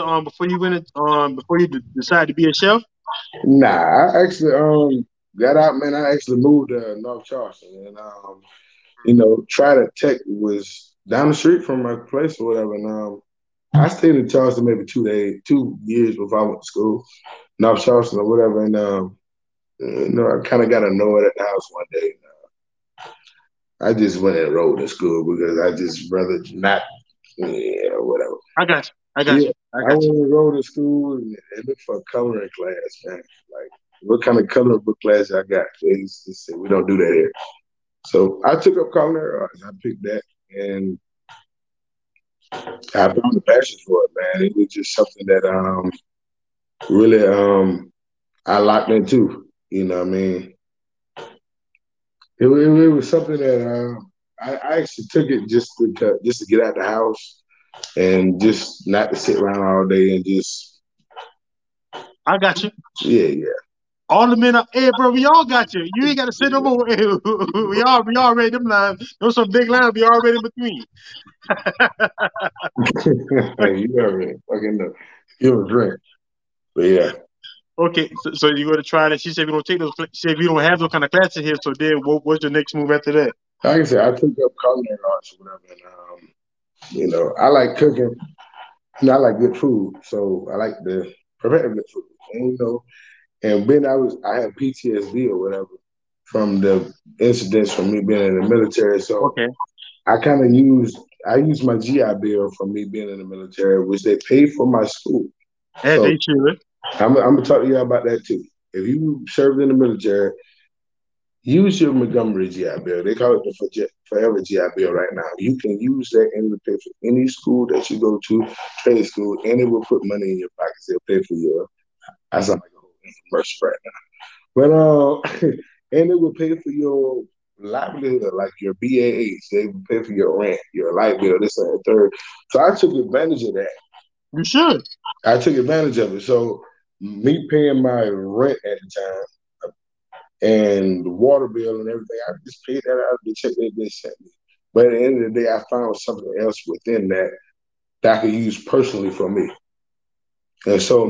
before you decided to be a chef? Nah, I actually got out, man. I actually moved to North Charleston, and Trident Tech was down the street from my place or whatever. And I stayed in Charleston maybe 2 years before I went to school, North Charleston or whatever. And I kind of got annoyed at the house one day. I just went and enrolled in school because I just rather not, yeah, whatever. I got you. I got Yeah, you. I I got went and enrolled in school and looked for a coloring class, man. Like, what kind of coloring book class I got? They just said, we don't do that here. So I took up culinary arts. I picked that, and I found a passion for it, man. It was just something that really I locked into. You know what I mean? It was something that I actually took it just to get out the house and just not to sit around all day and just I got you. yeah. All the men up, hey bro, we all got you. You ain't gotta sit no more. We all ready them lines. Those some big lines we already in between. Hey, you already fucking know. Give a drink. But yeah. Okay, so you gonna try that. She said we don't take those she said we don't have those kind of classes here, so then what's your next move after that? Like I said, I took up culinary arts or whatever, and I like cooking. I like good food, so I like to prepare good food. And And then I had PTSD or whatever from the incidents from me being in the military. So Okay. I used my GI Bill from me being in the military, which they paid for my school. As So they should. I'm gonna talk to you about that too. If you served in the military, use your Montgomery GI Bill. They call it the Forever GI Bill right now. You can use that and pay for any school that you go to, trade school, and it will put money in your pockets. They'll pay for your. I sound like a whole commercial right now, but and it will pay for your livelihood, like your BAH. They will pay for your rent, your light bill, this and that, third. So I took advantage of that. You should. I took advantage of it. So me paying my rent at the time and the water bill and everything, I just paid that out of the check that they sent me. But at the end of the day, I found something else within that I could use personally for me. And so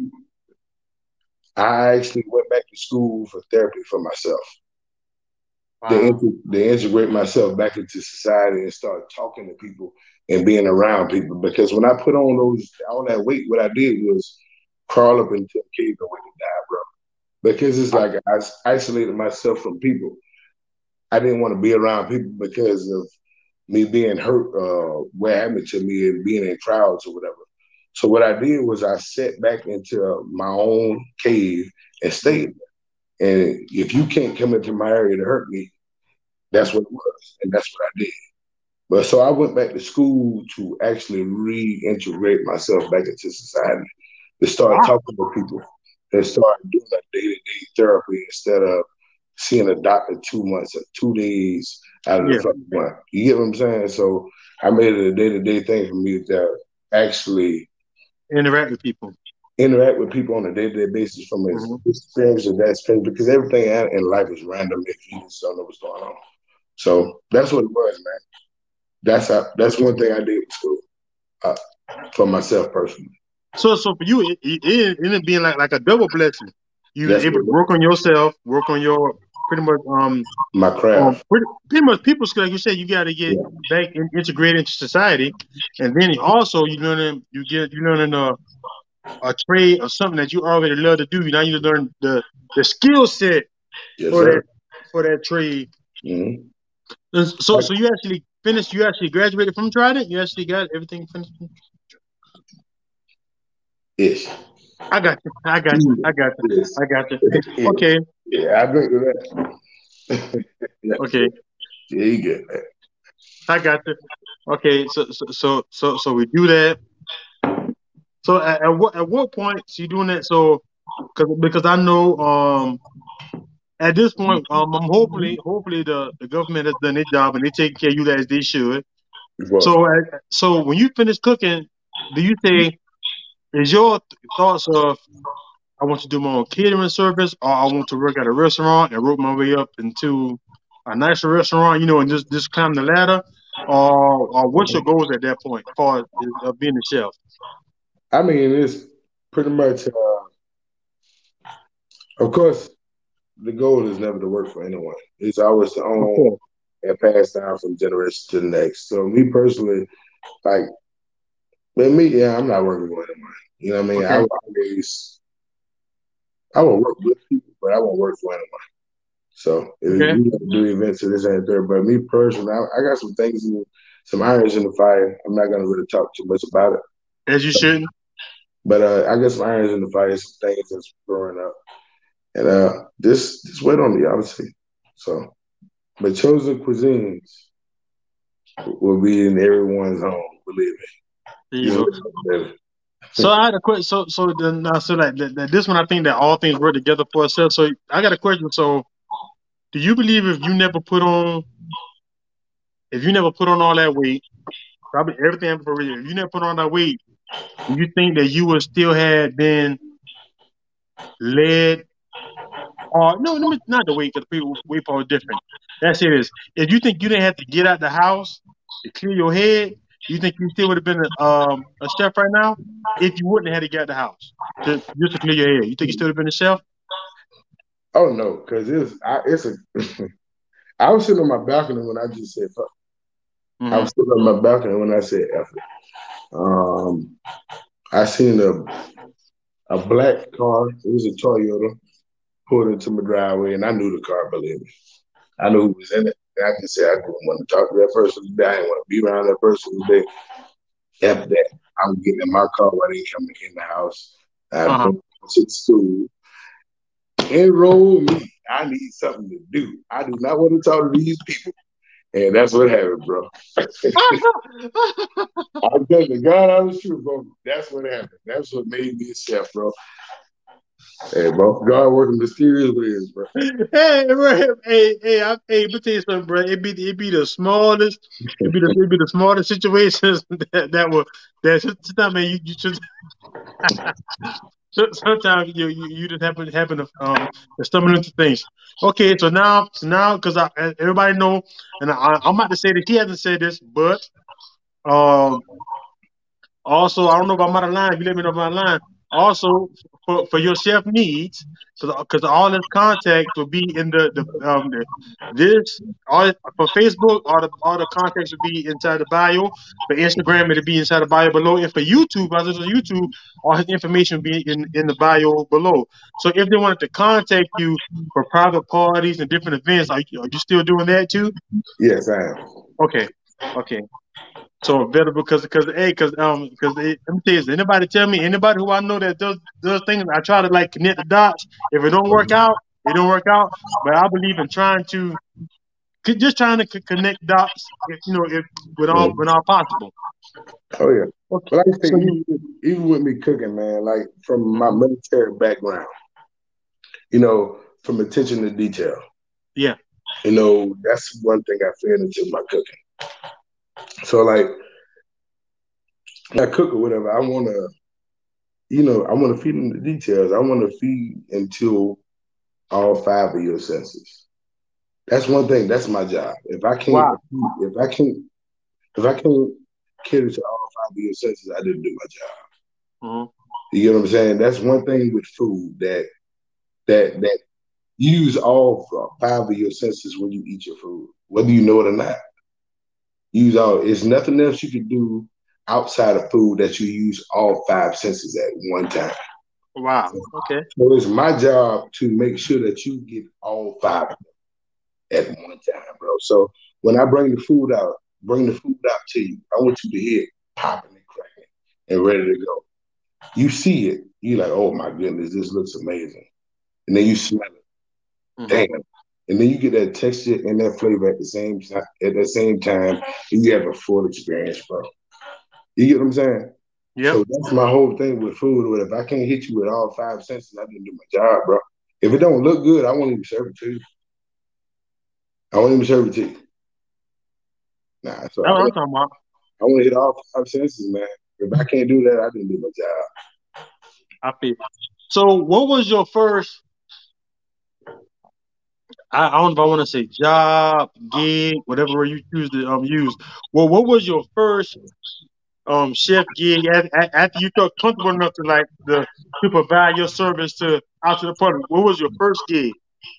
I actually went back to school for therapy for myself. Wow. To integrate myself back into society and start talking to people and being around people. Because when I put on all that weight, what I did was crawl up into a cave and went to die, bro. Because it's like I isolated myself from people. I didn't want to be around people because of me being hurt, what happened to me and being in crowds or whatever. So what I did was I sat back into my own cave and stayed. And if you can't come into my area to hurt me, that's what it was, and that's what I did. But so I went back to school to actually reintegrate myself back into society, to start Wow. talking to people, and start doing a day-to-day therapy instead of seeing a doctor 2 months or 2 days out of the Yeah. fucking month. You get what I'm saying? So I made it a day-to-day thing for me to actually Interact with people. interact with people on a day-to-day basis from Mm-hmm. his experience and that experience, because everything in life is random if you just don't know what's going on. So that's what it was, man. That's one thing I did with school uh, for myself personally. So for you, it ended up being like a double blessing. You was That's able to what work on yourself, work on your pretty much my craft. pretty much people skill. Like you said, you got to get Yeah. back integrated into society, and then also you learning a trade or something that you already love to do. Now you learn the skill set Yes, for sir. that trade. Mm-hmm. And so you actually finished. You actually graduated from Trident. You actually got everything finished. Ish. I got you. I got you. I got you. Yes. I got you. Yes. Okay. Yeah, I agree with that. Yeah, Okay. yeah, you good, man. I got you. Okay. So we do that. So at what point so you doing that? So because I know at this point I'm hopefully the government has done their job and they take care of you as they should. Before, So when you finish cooking, do you say is your thoughts of I want to do my own catering service, or I want to work at a restaurant and work my way up into a nicer restaurant, and just climb the ladder, or what's your goals at that point, as far as being a chef? I mean, it's pretty much, of course, the goal is never to work for anyone. It's always to Of own course. and pass down from generation to the next. So me personally, like, with me, yeah, I'm not working with anyone. You know what I mean? Okay. I will work with people, but I won't work for anyone. So if Okay. we have to do events and this and that, but me personally, I got some things, some irons in the fire. I'm not gonna really talk too much about it, As you shouldn't. but I got some irons in the fire, some things that's growing up, and just wait on me, obviously. So, but chosen cuisines will be in everyone's home. Believe There me, you just go. wait on me. So I had a question. So then so like this one, I think that all things work together for itself. So I got a question. So do you believe if you never put on all that weight, probably everything for real, if you never put on that weight, do you think that you would still had been led? Or no, not the weight because people weight part is different. That's it is. If you think you didn't have to get out the house to clear your head, you think you still would have been a chef right now if you wouldn't have had to get out the house to just to clear your head. You think you still would have been a chef? Oh no, because it's a. I was sitting on my balcony when I just said fuck. I Mm-hmm. was sitting on my balcony when I said F it. I seen a black car. It was a Toyota. Pulled into my driveway, and I knew the car. Believe me, I knew who was in it. And I just said I didn't want to talk to that person today. I didn't want to be around that person today. After that, I'm getting in my car while they coming in the house. I bring them to the school. Enroll me. I need something to do. I do not want to talk to these people. And that's what happened, bro. I'm telling you, God, I was true, bro. That's what happened. That's what made me a chef, bro. Hey, bro, God working mysterious ways, bro. Hey, let me tell you something, bro. It be the smallest, it be the smallest situations that sometimes, man, you should. Sometimes you just happen to stumble into things. Okay, so now because everybody know, and I'm about to say that he hasn't said this, but um also, I don't know if I'm out of line. If you let me know if I'm out of line. Also, for your chef needs, because all his contacts will be in this all for Facebook. All the contacts will be inside the bio. For Instagram, it'll be inside the bio below. And for YouTube, others on YouTube, all his information will be in the bio below. So if they wanted to contact you for private parties and different events, are you still doing that too? Yes, I am. Okay, okay. So available because let me tell you, anybody tell me anybody who I know that does things, I try to like connect the dots. If it don't work out, it don't work out. But I believe in just trying to connect dots. If you know, if when all possible. Oh yeah. Okay. But like I say, So you, even with me cooking, man, like from my military background, from attention to detail, yeah. that's one thing I fed into my cooking. So like I cook or whatever, I want to feed them the details. I want to feed into all five of your senses. That's one thing. That's my job. Wow. If I can't cater to all five of your senses, I didn't do my job. Mm-hmm. You get what I'm saying? That's one thing with food that use all five of your senses when you eat your food, whether you know it or not. Use all. There's nothing else you can do outside of food that you use all five senses at one time. Wow. Okay. So it's my job to make sure that you get all five of them at one time, bro. So when I bring the food out to you. I want you to hear it popping and cracking and ready to go. You see it, you're like, oh my goodness, this looks amazing. And then you smell it. Mm-hmm. Damn. And then you get that texture and that flavor at the same time, and you have a full experience, bro. You get what I'm saying? Yep. So that's my whole thing with food. If I can't hit you with all five senses, I didn't do my job, bro. If it don't look good, I won't even serve it to you. I won't even serve it to you. Nah, so That's what I'm talking about. I want to hit all five senses, man. If I can't do that, I didn't do my job. I feel. So what was your first? I don't know if I want to say job, gig, whatever word you choose to use. Well, what was your first chef gig after you felt comfortable enough to provide your service to out to the public? What was your first gig?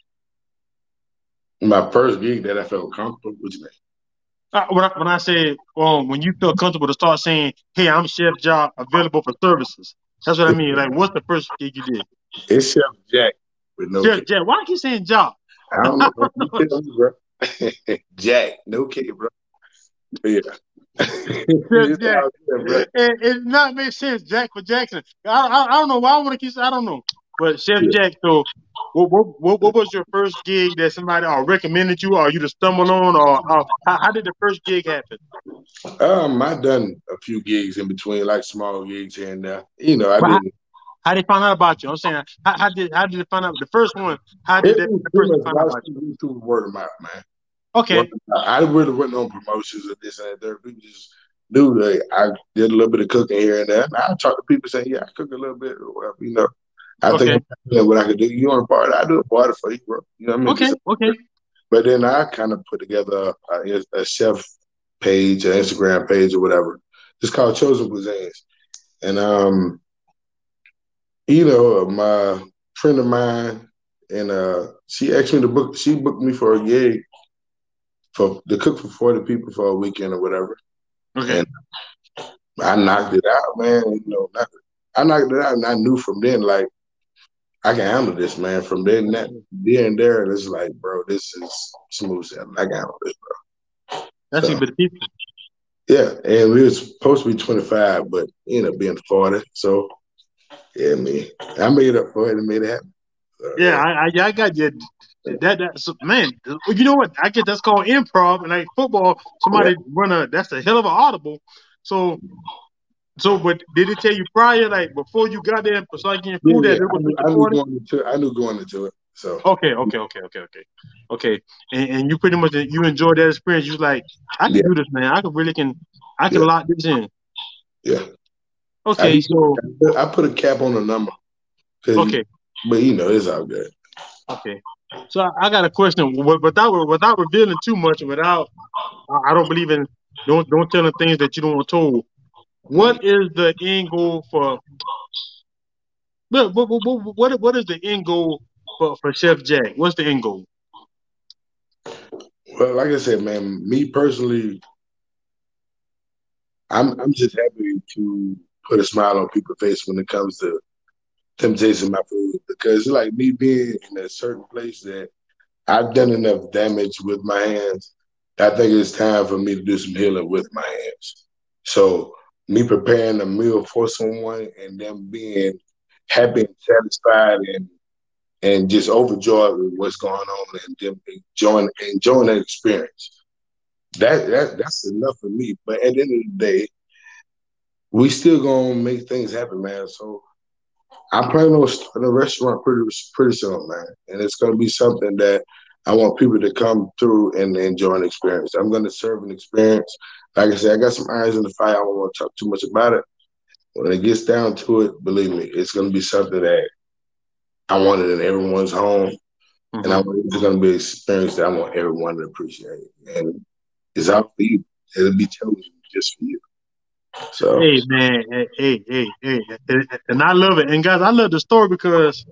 My first gig that I felt comfortable, what you mean? When I say when you feel comfortable to start saying, "Hey, I'm Chef Job available for services." That's what I mean. Like, what's the first gig you did? It's Chef Jack with no Chef K. Jack. Why do you keep saying job? I don't know. You tell me, bro. Jack, no K, bro. But yeah. Chef It's Jack. all good, bro. It not make sense. Jack for Jackson. I don't know why I want to keep. I don't know. But Chef Yeah. Jack. So, what was your first gig that somebody recommended you, or you just stumbled on, or how did the first gig happen? I done a few gigs in between, like small gigs here and there. I Well, didn't. how they find out about you? I'm saying, how did they find out the first one? How did It that was the pretty person much find out last about you? week through word of mouth, man. Word Okay, of mouth. I really wasn't on promotions or this and that. There, people just knew that I did a little bit of cooking here and there. And I talk to people saying, "Yeah, I cook a little bit or whatever." I think okay, what I could do. You want a party? I do a party for you, bro. You know what I mean? okay, Just, okay. but then I kind of put together a chef page, an Instagram page, or whatever. It's called Chosen Cuisines, and my friend of mine, and she asked me to book. She booked me for a gig to cook for 40 people for a weekend or whatever, Okay. and I knocked it out, man. Nothing. I knocked it out, and I knew from then, like, I can handle this, man. From then and there, it's like, bro, this is smooth sailing. I can handle this, bro. That's even the people. Yeah, and we was supposed to be 25, but ended up being 40. So yeah, man, I made up for it and made it happen. So, Yeah, I got you. So, man, you know what? I guess that's called improv. And like football, somebody that's a hell of an audible. So, but did it tell you prior, like before you got there, so like getting food that it was I knew going into it. So okay. And you pretty much you enjoyed that experience. You was like, I can do this, man. I can lock this in. Yeah. Okay, so I put a cap on the number. Okay. But it's all good. Okay. So I got a question. Without revealing too much, I don't believe in don't telling things that you don't want told. What is the end goal for? What is the end goal for Chef Jack? What's the end goal? Well, like I said, man, me personally, I'm just happy to put a smile on people's face when it comes to them tasting my food, because like me being in a certain place that I've done enough damage with my hands, I think it's time for me to do some healing with my hands. So me preparing a meal for someone and them being happy and satisfied and just overjoyed with what's going on and them enjoying that experience. That's enough for me. But at the end of the day, we still gonna make things happen, man. So I'm planning on starting a restaurant pretty soon, man. And it's gonna be something that I want people to come through and enjoy an experience. I'm gonna serve an experience. Like I said, I got some irons in the fire. I don't want to talk too much about it. When it gets down to it, believe me, it's gonna be something that I want it in everyone's home. And I want it's gonna be an experience that I want everyone to appreciate. And it's out for you. It'll be chosen just for you. So Hey man, hey, and I love it. And guys, I love the story because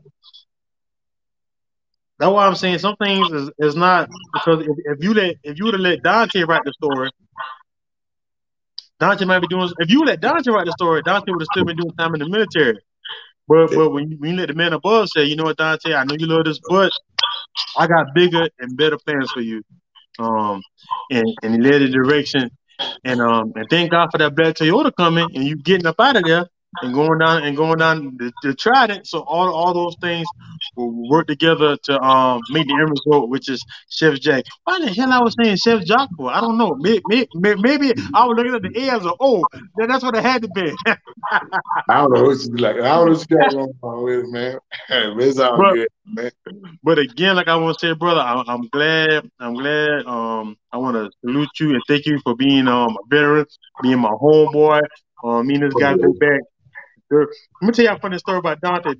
that's why I'm saying some things is not because if you would have let Dante write the story, Dante might be doing. If you let Dante write the story, Dante would have still been doing time in the military. But when you let the man above say, you know what, Dante, I know you love this, but I got bigger and better plans for you. And he led the direction. And thank God for that black Toyota coming and you getting up out of there and going down the Trident. So all those things will work together to make the end result, which is Chef Jack. Why the hell I was saying Chef Jack for? I don't know. Maybe I was looking at the A as a O. Then that's what it had to be. I don't know what you like. I don't know what you got going on with it, man. It's all good, man. But again, like I want to say, brother, I'm glad. I want to salute you and thank you for being a veteran, being my homeboy. Me and this guy go back. Let me tell you a funny story about Dante.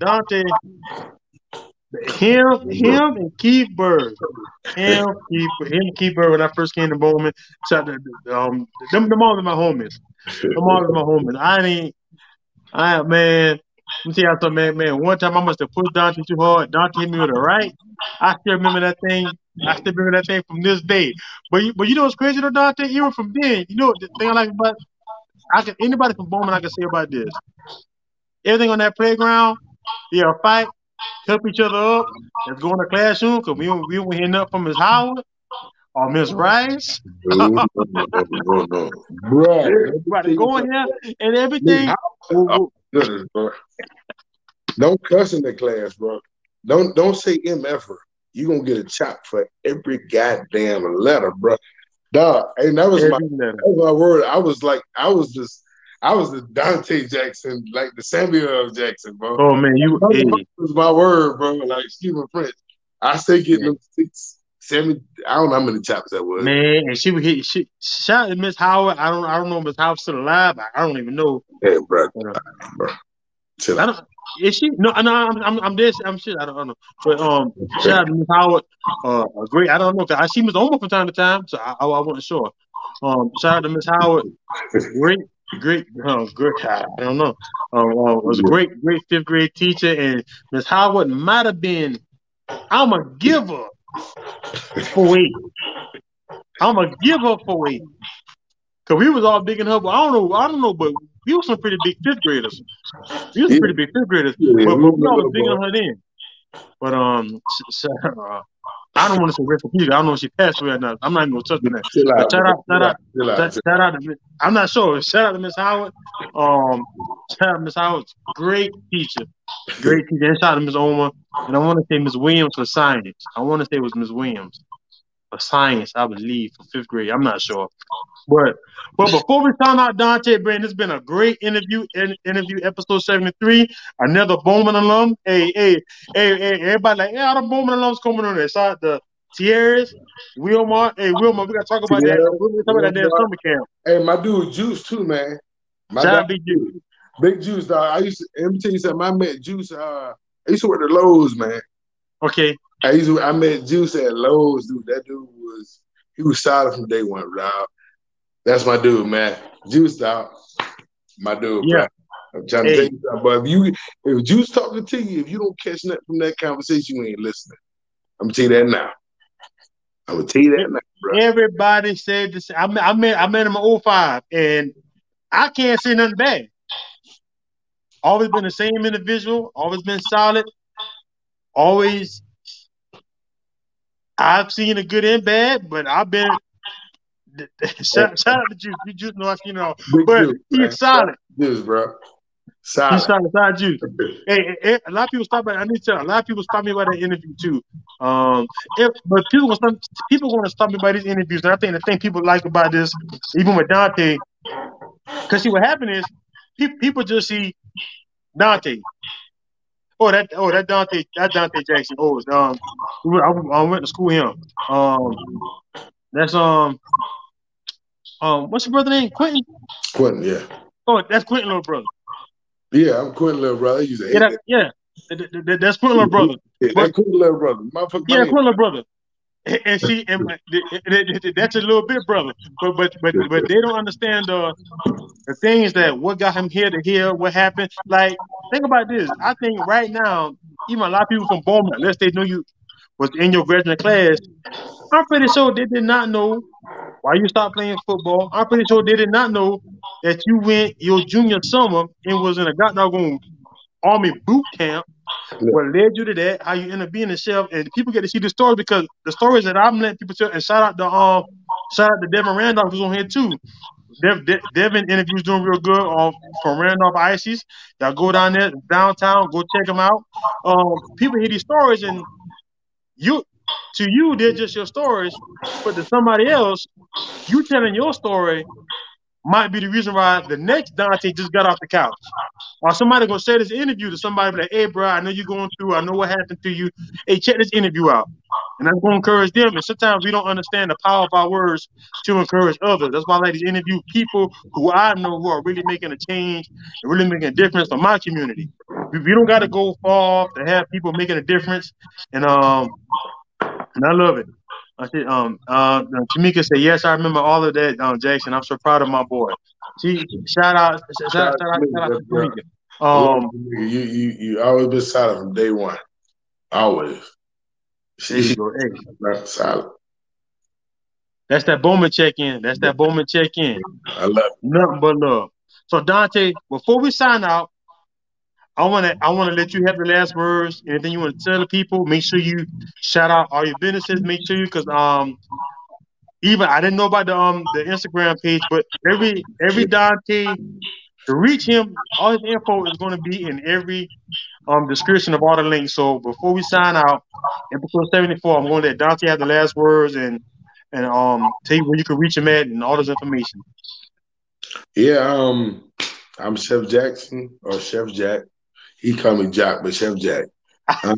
Him and Keith Bird. Him and Keith Bird when I first came to Bowman. Them all are my homies. Them all are my homies. Man, let me tell you something, man. One time I must have pushed Dante too hard. Dante hit me with a right. I still remember that thing. I still remember that thing from this day. But you know what's crazy though, Dante? Even from then, you know the thing I like about anybody from Bowman I can say about this. Everything on that playground, yeah, fight, help each other up. Let's go in the classroom because we were hearing up from Miss Howard or Miss Rice. Bro, Right, go in here and everything. Goodness, bro. Don't cuss in the class, bro. Don't say MF-er. You gonna get a chop for every goddamn letter, bro. Dog, and that was my word. I was the Dante Jackson, like the Samuel L. Jackson, bro. Oh man, that was my word, bro. Like Stephen Prince. I say getting them 6, 7. I don't know how many chops that was. Man, and she would hit. Shout out to Miss Howard. I don't know if Miss Howard's still alive. I don't even know. Hey, bro. I don't. Is she? No, I'm dead. I'm shit. I don't know. But shout out to Miss Howard. Great. I don't know. I see Miss Omer from time to time, so I wasn't sure. Shout out to Miss Howard. Great. I don't know. Was a great 5th grade teacher, and Miss Howard might have been. I'm a giver for 8. I'm a giver for 8. Cause we was all big in her, but I don't know, but was some pretty big fifth graders. We was some Yeah, pretty big fifth graders, yeah, but we we were always little big boy. on her then. But I don't want to say rest in peace. I don't know if she passed away or not. I'm not even gonna touch on that. Chill But out, man. Chill out. shout out to. I'm not sure. Shout out to Miss Howard. Shout out to Miss Howard. Great teacher. Great teacher. And shout out to Miss Oma. And I want to say Miss Williams for science. I want to say it was Miss Williams for science, I believe, for fifth grade. I'm not sure. But before we sign out, Dante, Brandon, it's been a great interview. Interview episode 73. Another Bowman alum. Hey, everybody like, yeah, the Bowman alums coming on there. Shout out to Thierry's, Wilmar. Hey, Wilmar, we gotta talk about that. Yeah, We're talking about that damn summer camp. hey, my dude Juice too, man. My Shout dog, out Big Juice. Big Juice, dog. Let me tell you something. I met Juice. I used to work at Lowe's, man. Okay. I met Juice at Lowe's, dude. That dude was solid from day one, dog. That's my dude, man. Juice, dog. My dude, Yeah. bro. I'm trying to tell you something, but if Juice talking to you, if you don't catch nothing from that conversation, you ain't listening. I'm gonna tell you that now. Bro. Everybody said this. I met him in 05, and I can't say nothing bad. Always been the same individual. Always been solid. Always. I've seen the good and bad, but I've been. Shout out to Juice. You just know, Big but Juice, he's solid. Juice, bro. Solid. He's solid Juice. Hey, a lot of people stop by. I need to tell. A lot of people stop me by that interview too. But people want to stop me by these interviews, and I think the thing people like about this, even with Dante, because see what happened is people just see Dante. That Dante Jackson. I went to school with him. That's what's your brother name? Quentin. Quentin, yeah. Oh, that's Quentin little brother. Yeah, I'm Quentin little brother. That's Quentin little brother. Yeah, that's Quentin little brother. Yeah, Quentin little brother. And see, that's a little bit brother. But they don't understand the things that what got him here to here, what happened. Like, think about this. I think right now, even a lot of people from Bowman, unless they knew you was in your graduate class, I'm pretty sure they did not know why you stopped playing football. I'm pretty sure they did not know that you went your junior summer and was in a goddamn Army boot camp. What led you to that? How you ended up being a chef, and people get to see the stories because the stories that I'm letting people tell. And shout out to Devin Randolph who's on here too. Devin interviews doing real good from Randolph Ices. Y'all go down there downtown, go check them out. People hear these stories and they're just your stories, but to somebody else, you telling your story might be the reason why the next Dante just got off the couch. Or somebody gonna say this interview to somebody like, hey, bro, I know you're going through. I know what happened to you. Hey, check this interview out. And that's gonna encourage them. And sometimes we don't understand the power of our words to encourage others. That's why I like to interview people who I know who are really making a change and really making a difference for my community. We don't got to go far to have people making a difference. And I love it. I said, Tamika said, yes, I remember all of that, Jackson. I'm so proud of my boy. Shout out to Tamika. You always been solid from day one. Always. There you go. Hey. Solid. That's that Bowman check-in. I love it. Nothing but love. So Dante, before we sign out, I wanna let you have the last words. Anything you want to tell the people, make sure you shout out all your businesses. Make sure you, because even I didn't know about the Instagram page, but every Dante, to reach him, all his info is going to be in every description of all the links. So before we sign out, episode 74, I'm going to let Dante have the last words and tell you where you can reach him at and all this information. Yeah, I'm Chef Jackson or Chef Jack. He call me Jack, but Chef Jack. I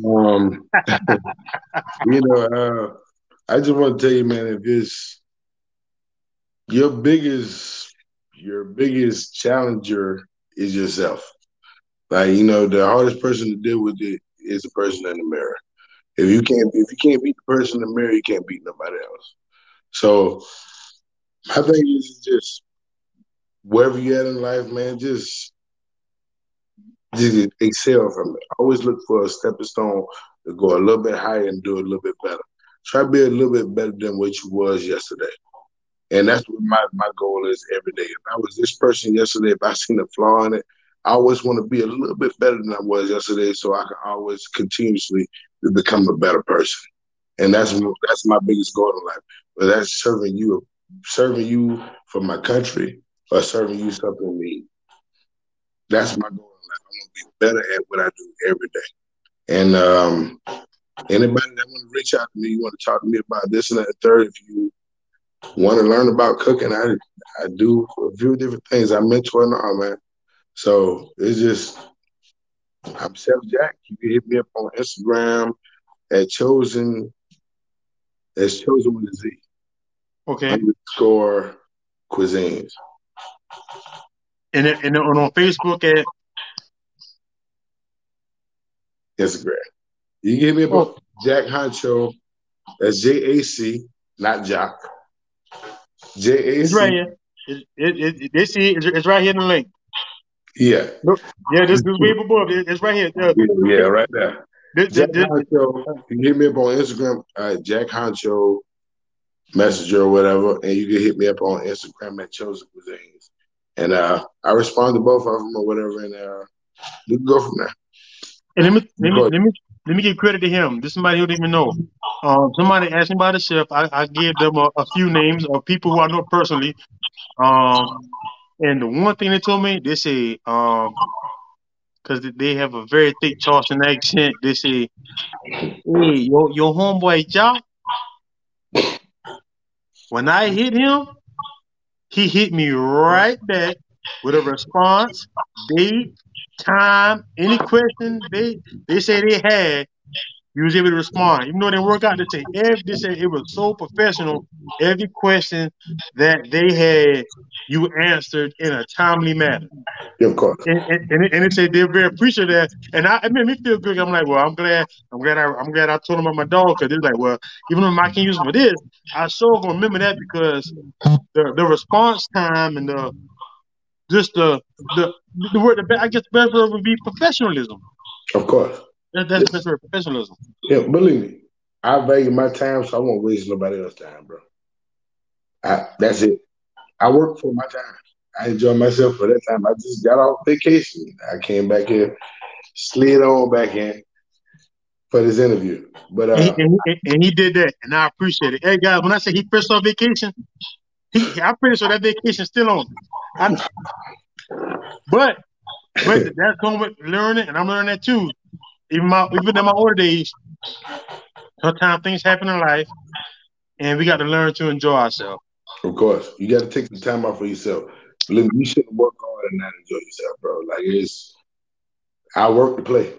just want to tell you, man, if it's your biggest challenger is yourself. Like, the hardest person to deal with it is the person in the mirror. If you can't beat the person in the mirror, you can't beat nobody else. So my thing is just wherever you're at in life, man, just excel from it. Always look for a stepping stone to go a little bit higher and do a little bit better. Try to be a little bit better than what you was yesterday. And that's what my goal is every day. If I was this person yesterday, if I seen a flaw in it, I always want to be a little bit better than I was yesterday, so I can always continuously become a better person. And that's my biggest goal in life. But that's serving you for my country, or serving you something me. That's my goal in life. I want to be better at what I do every day. And anybody that want to reach out to me, you want to talk to me about this and that and third, if you want to learn about cooking, I do a few different things. I mentor and all, man. So it's just, I'm Chef Jack. You can hit me up on Instagram at Chosen with a Z. Okay. _ cuisines. And on Facebook at Instagram. You can hit me up on Jack Honcho. That's JAC, not Jock. JAC. It's right here. It's right here in the link. Yeah. Yeah, this is way above. It's right here. Yeah, right there. Jack Honcho. You can hit me up on Instagram, Jack Honcho Messenger or whatever, and you can hit me up on Instagram at Chosen Cuisines. And I respond to both of them or whatever, and we can go from there. And let me give credit to him. This is somebody who didn't even know. Somebody asked me about the chef. I gave them a few names of people who I know personally. And the one thing they told me, they say, because they have a very thick Charleston accent, they say, "Hey, your homeboy Jock, when I hit him, he hit me right back with a response, date, time, any question they say they had, he was able to respond. Even though it didn't work out, they said it was so professional. Every question that they had, you answered in a timely manner. Yeah, of course. And they said they're very appreciative of that. And it made me feel good. I'm like, well, I'm glad I told them about my dog, because they're like, well, even though I can't use it for this, I sure gonna remember that, because the response time and the word, I guess the best word would be professionalism. Of course. That's the best word, professionalism. Yeah, believe me, I value my time, so I won't waste nobody else's time, bro. That's it. I work for my time. I enjoy myself for that time. I just got off vacation. I came back here, slid on back in for this interview. But and he did that, and I appreciate it. Hey guys, when I say he first off vacation, I'm pretty sure that vacation's still on. But that's going with learning, and I'm learning that too. Even in my older days, sometimes things happen in life, and we got to learn to enjoy ourselves. Of course, you got to take some time out for yourself. You shouldn't work hard and not enjoy yourself, bro. Like I work to play.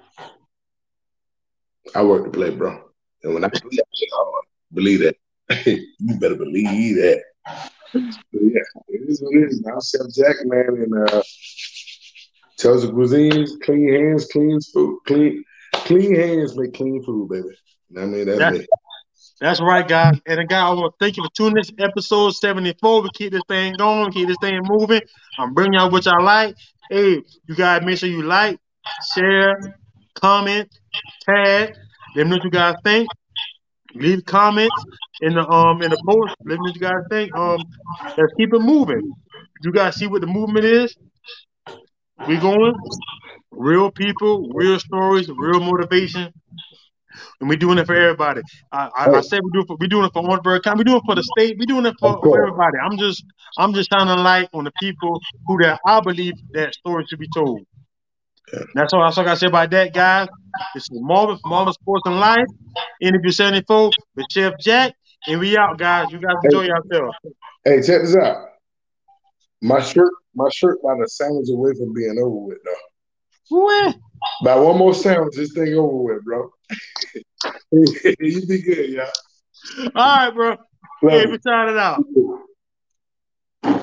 I work to play, bro. And when I play, I play hard. Believe that. You better believe that. But yeah, it is what it is. I'm Chef Jack, man, and Chosen Cuisines, clean hands, clean food, clean hands make clean food, baby. You know what I mean? That's me. That's right, guys. And again, I want to thank you for tuning in to episode 74. We keep this thing going, keep this thing moving. I'm bringing y'all what y'all like. Hey, you guys make sure you like, share, comment, tag. Let me know what you guys think. Leave comments in the post. Let me know what you guys think. Let's keep it moving. You guys see what the movement is? We going real people, real stories, real motivation. And we're doing it for everybody. I said we're doing it for Orangeburg County. We're doing it for the state. We're doing it for everybody. I'm just shining a light on the people who that I believe that story should be told. Yeah. That's all I got to say about that, guys. This is Marvin from Marvin Sports and Life. Interview 74 with Chef Jack. And we out, guys. You guys enjoy yourselves. Hey, check this out. My shirt about a sandwich away from being over with, though. What? By one more sandwich, this thing over with, bro. You be good, y'all. All right, bro. Hey, we signing out.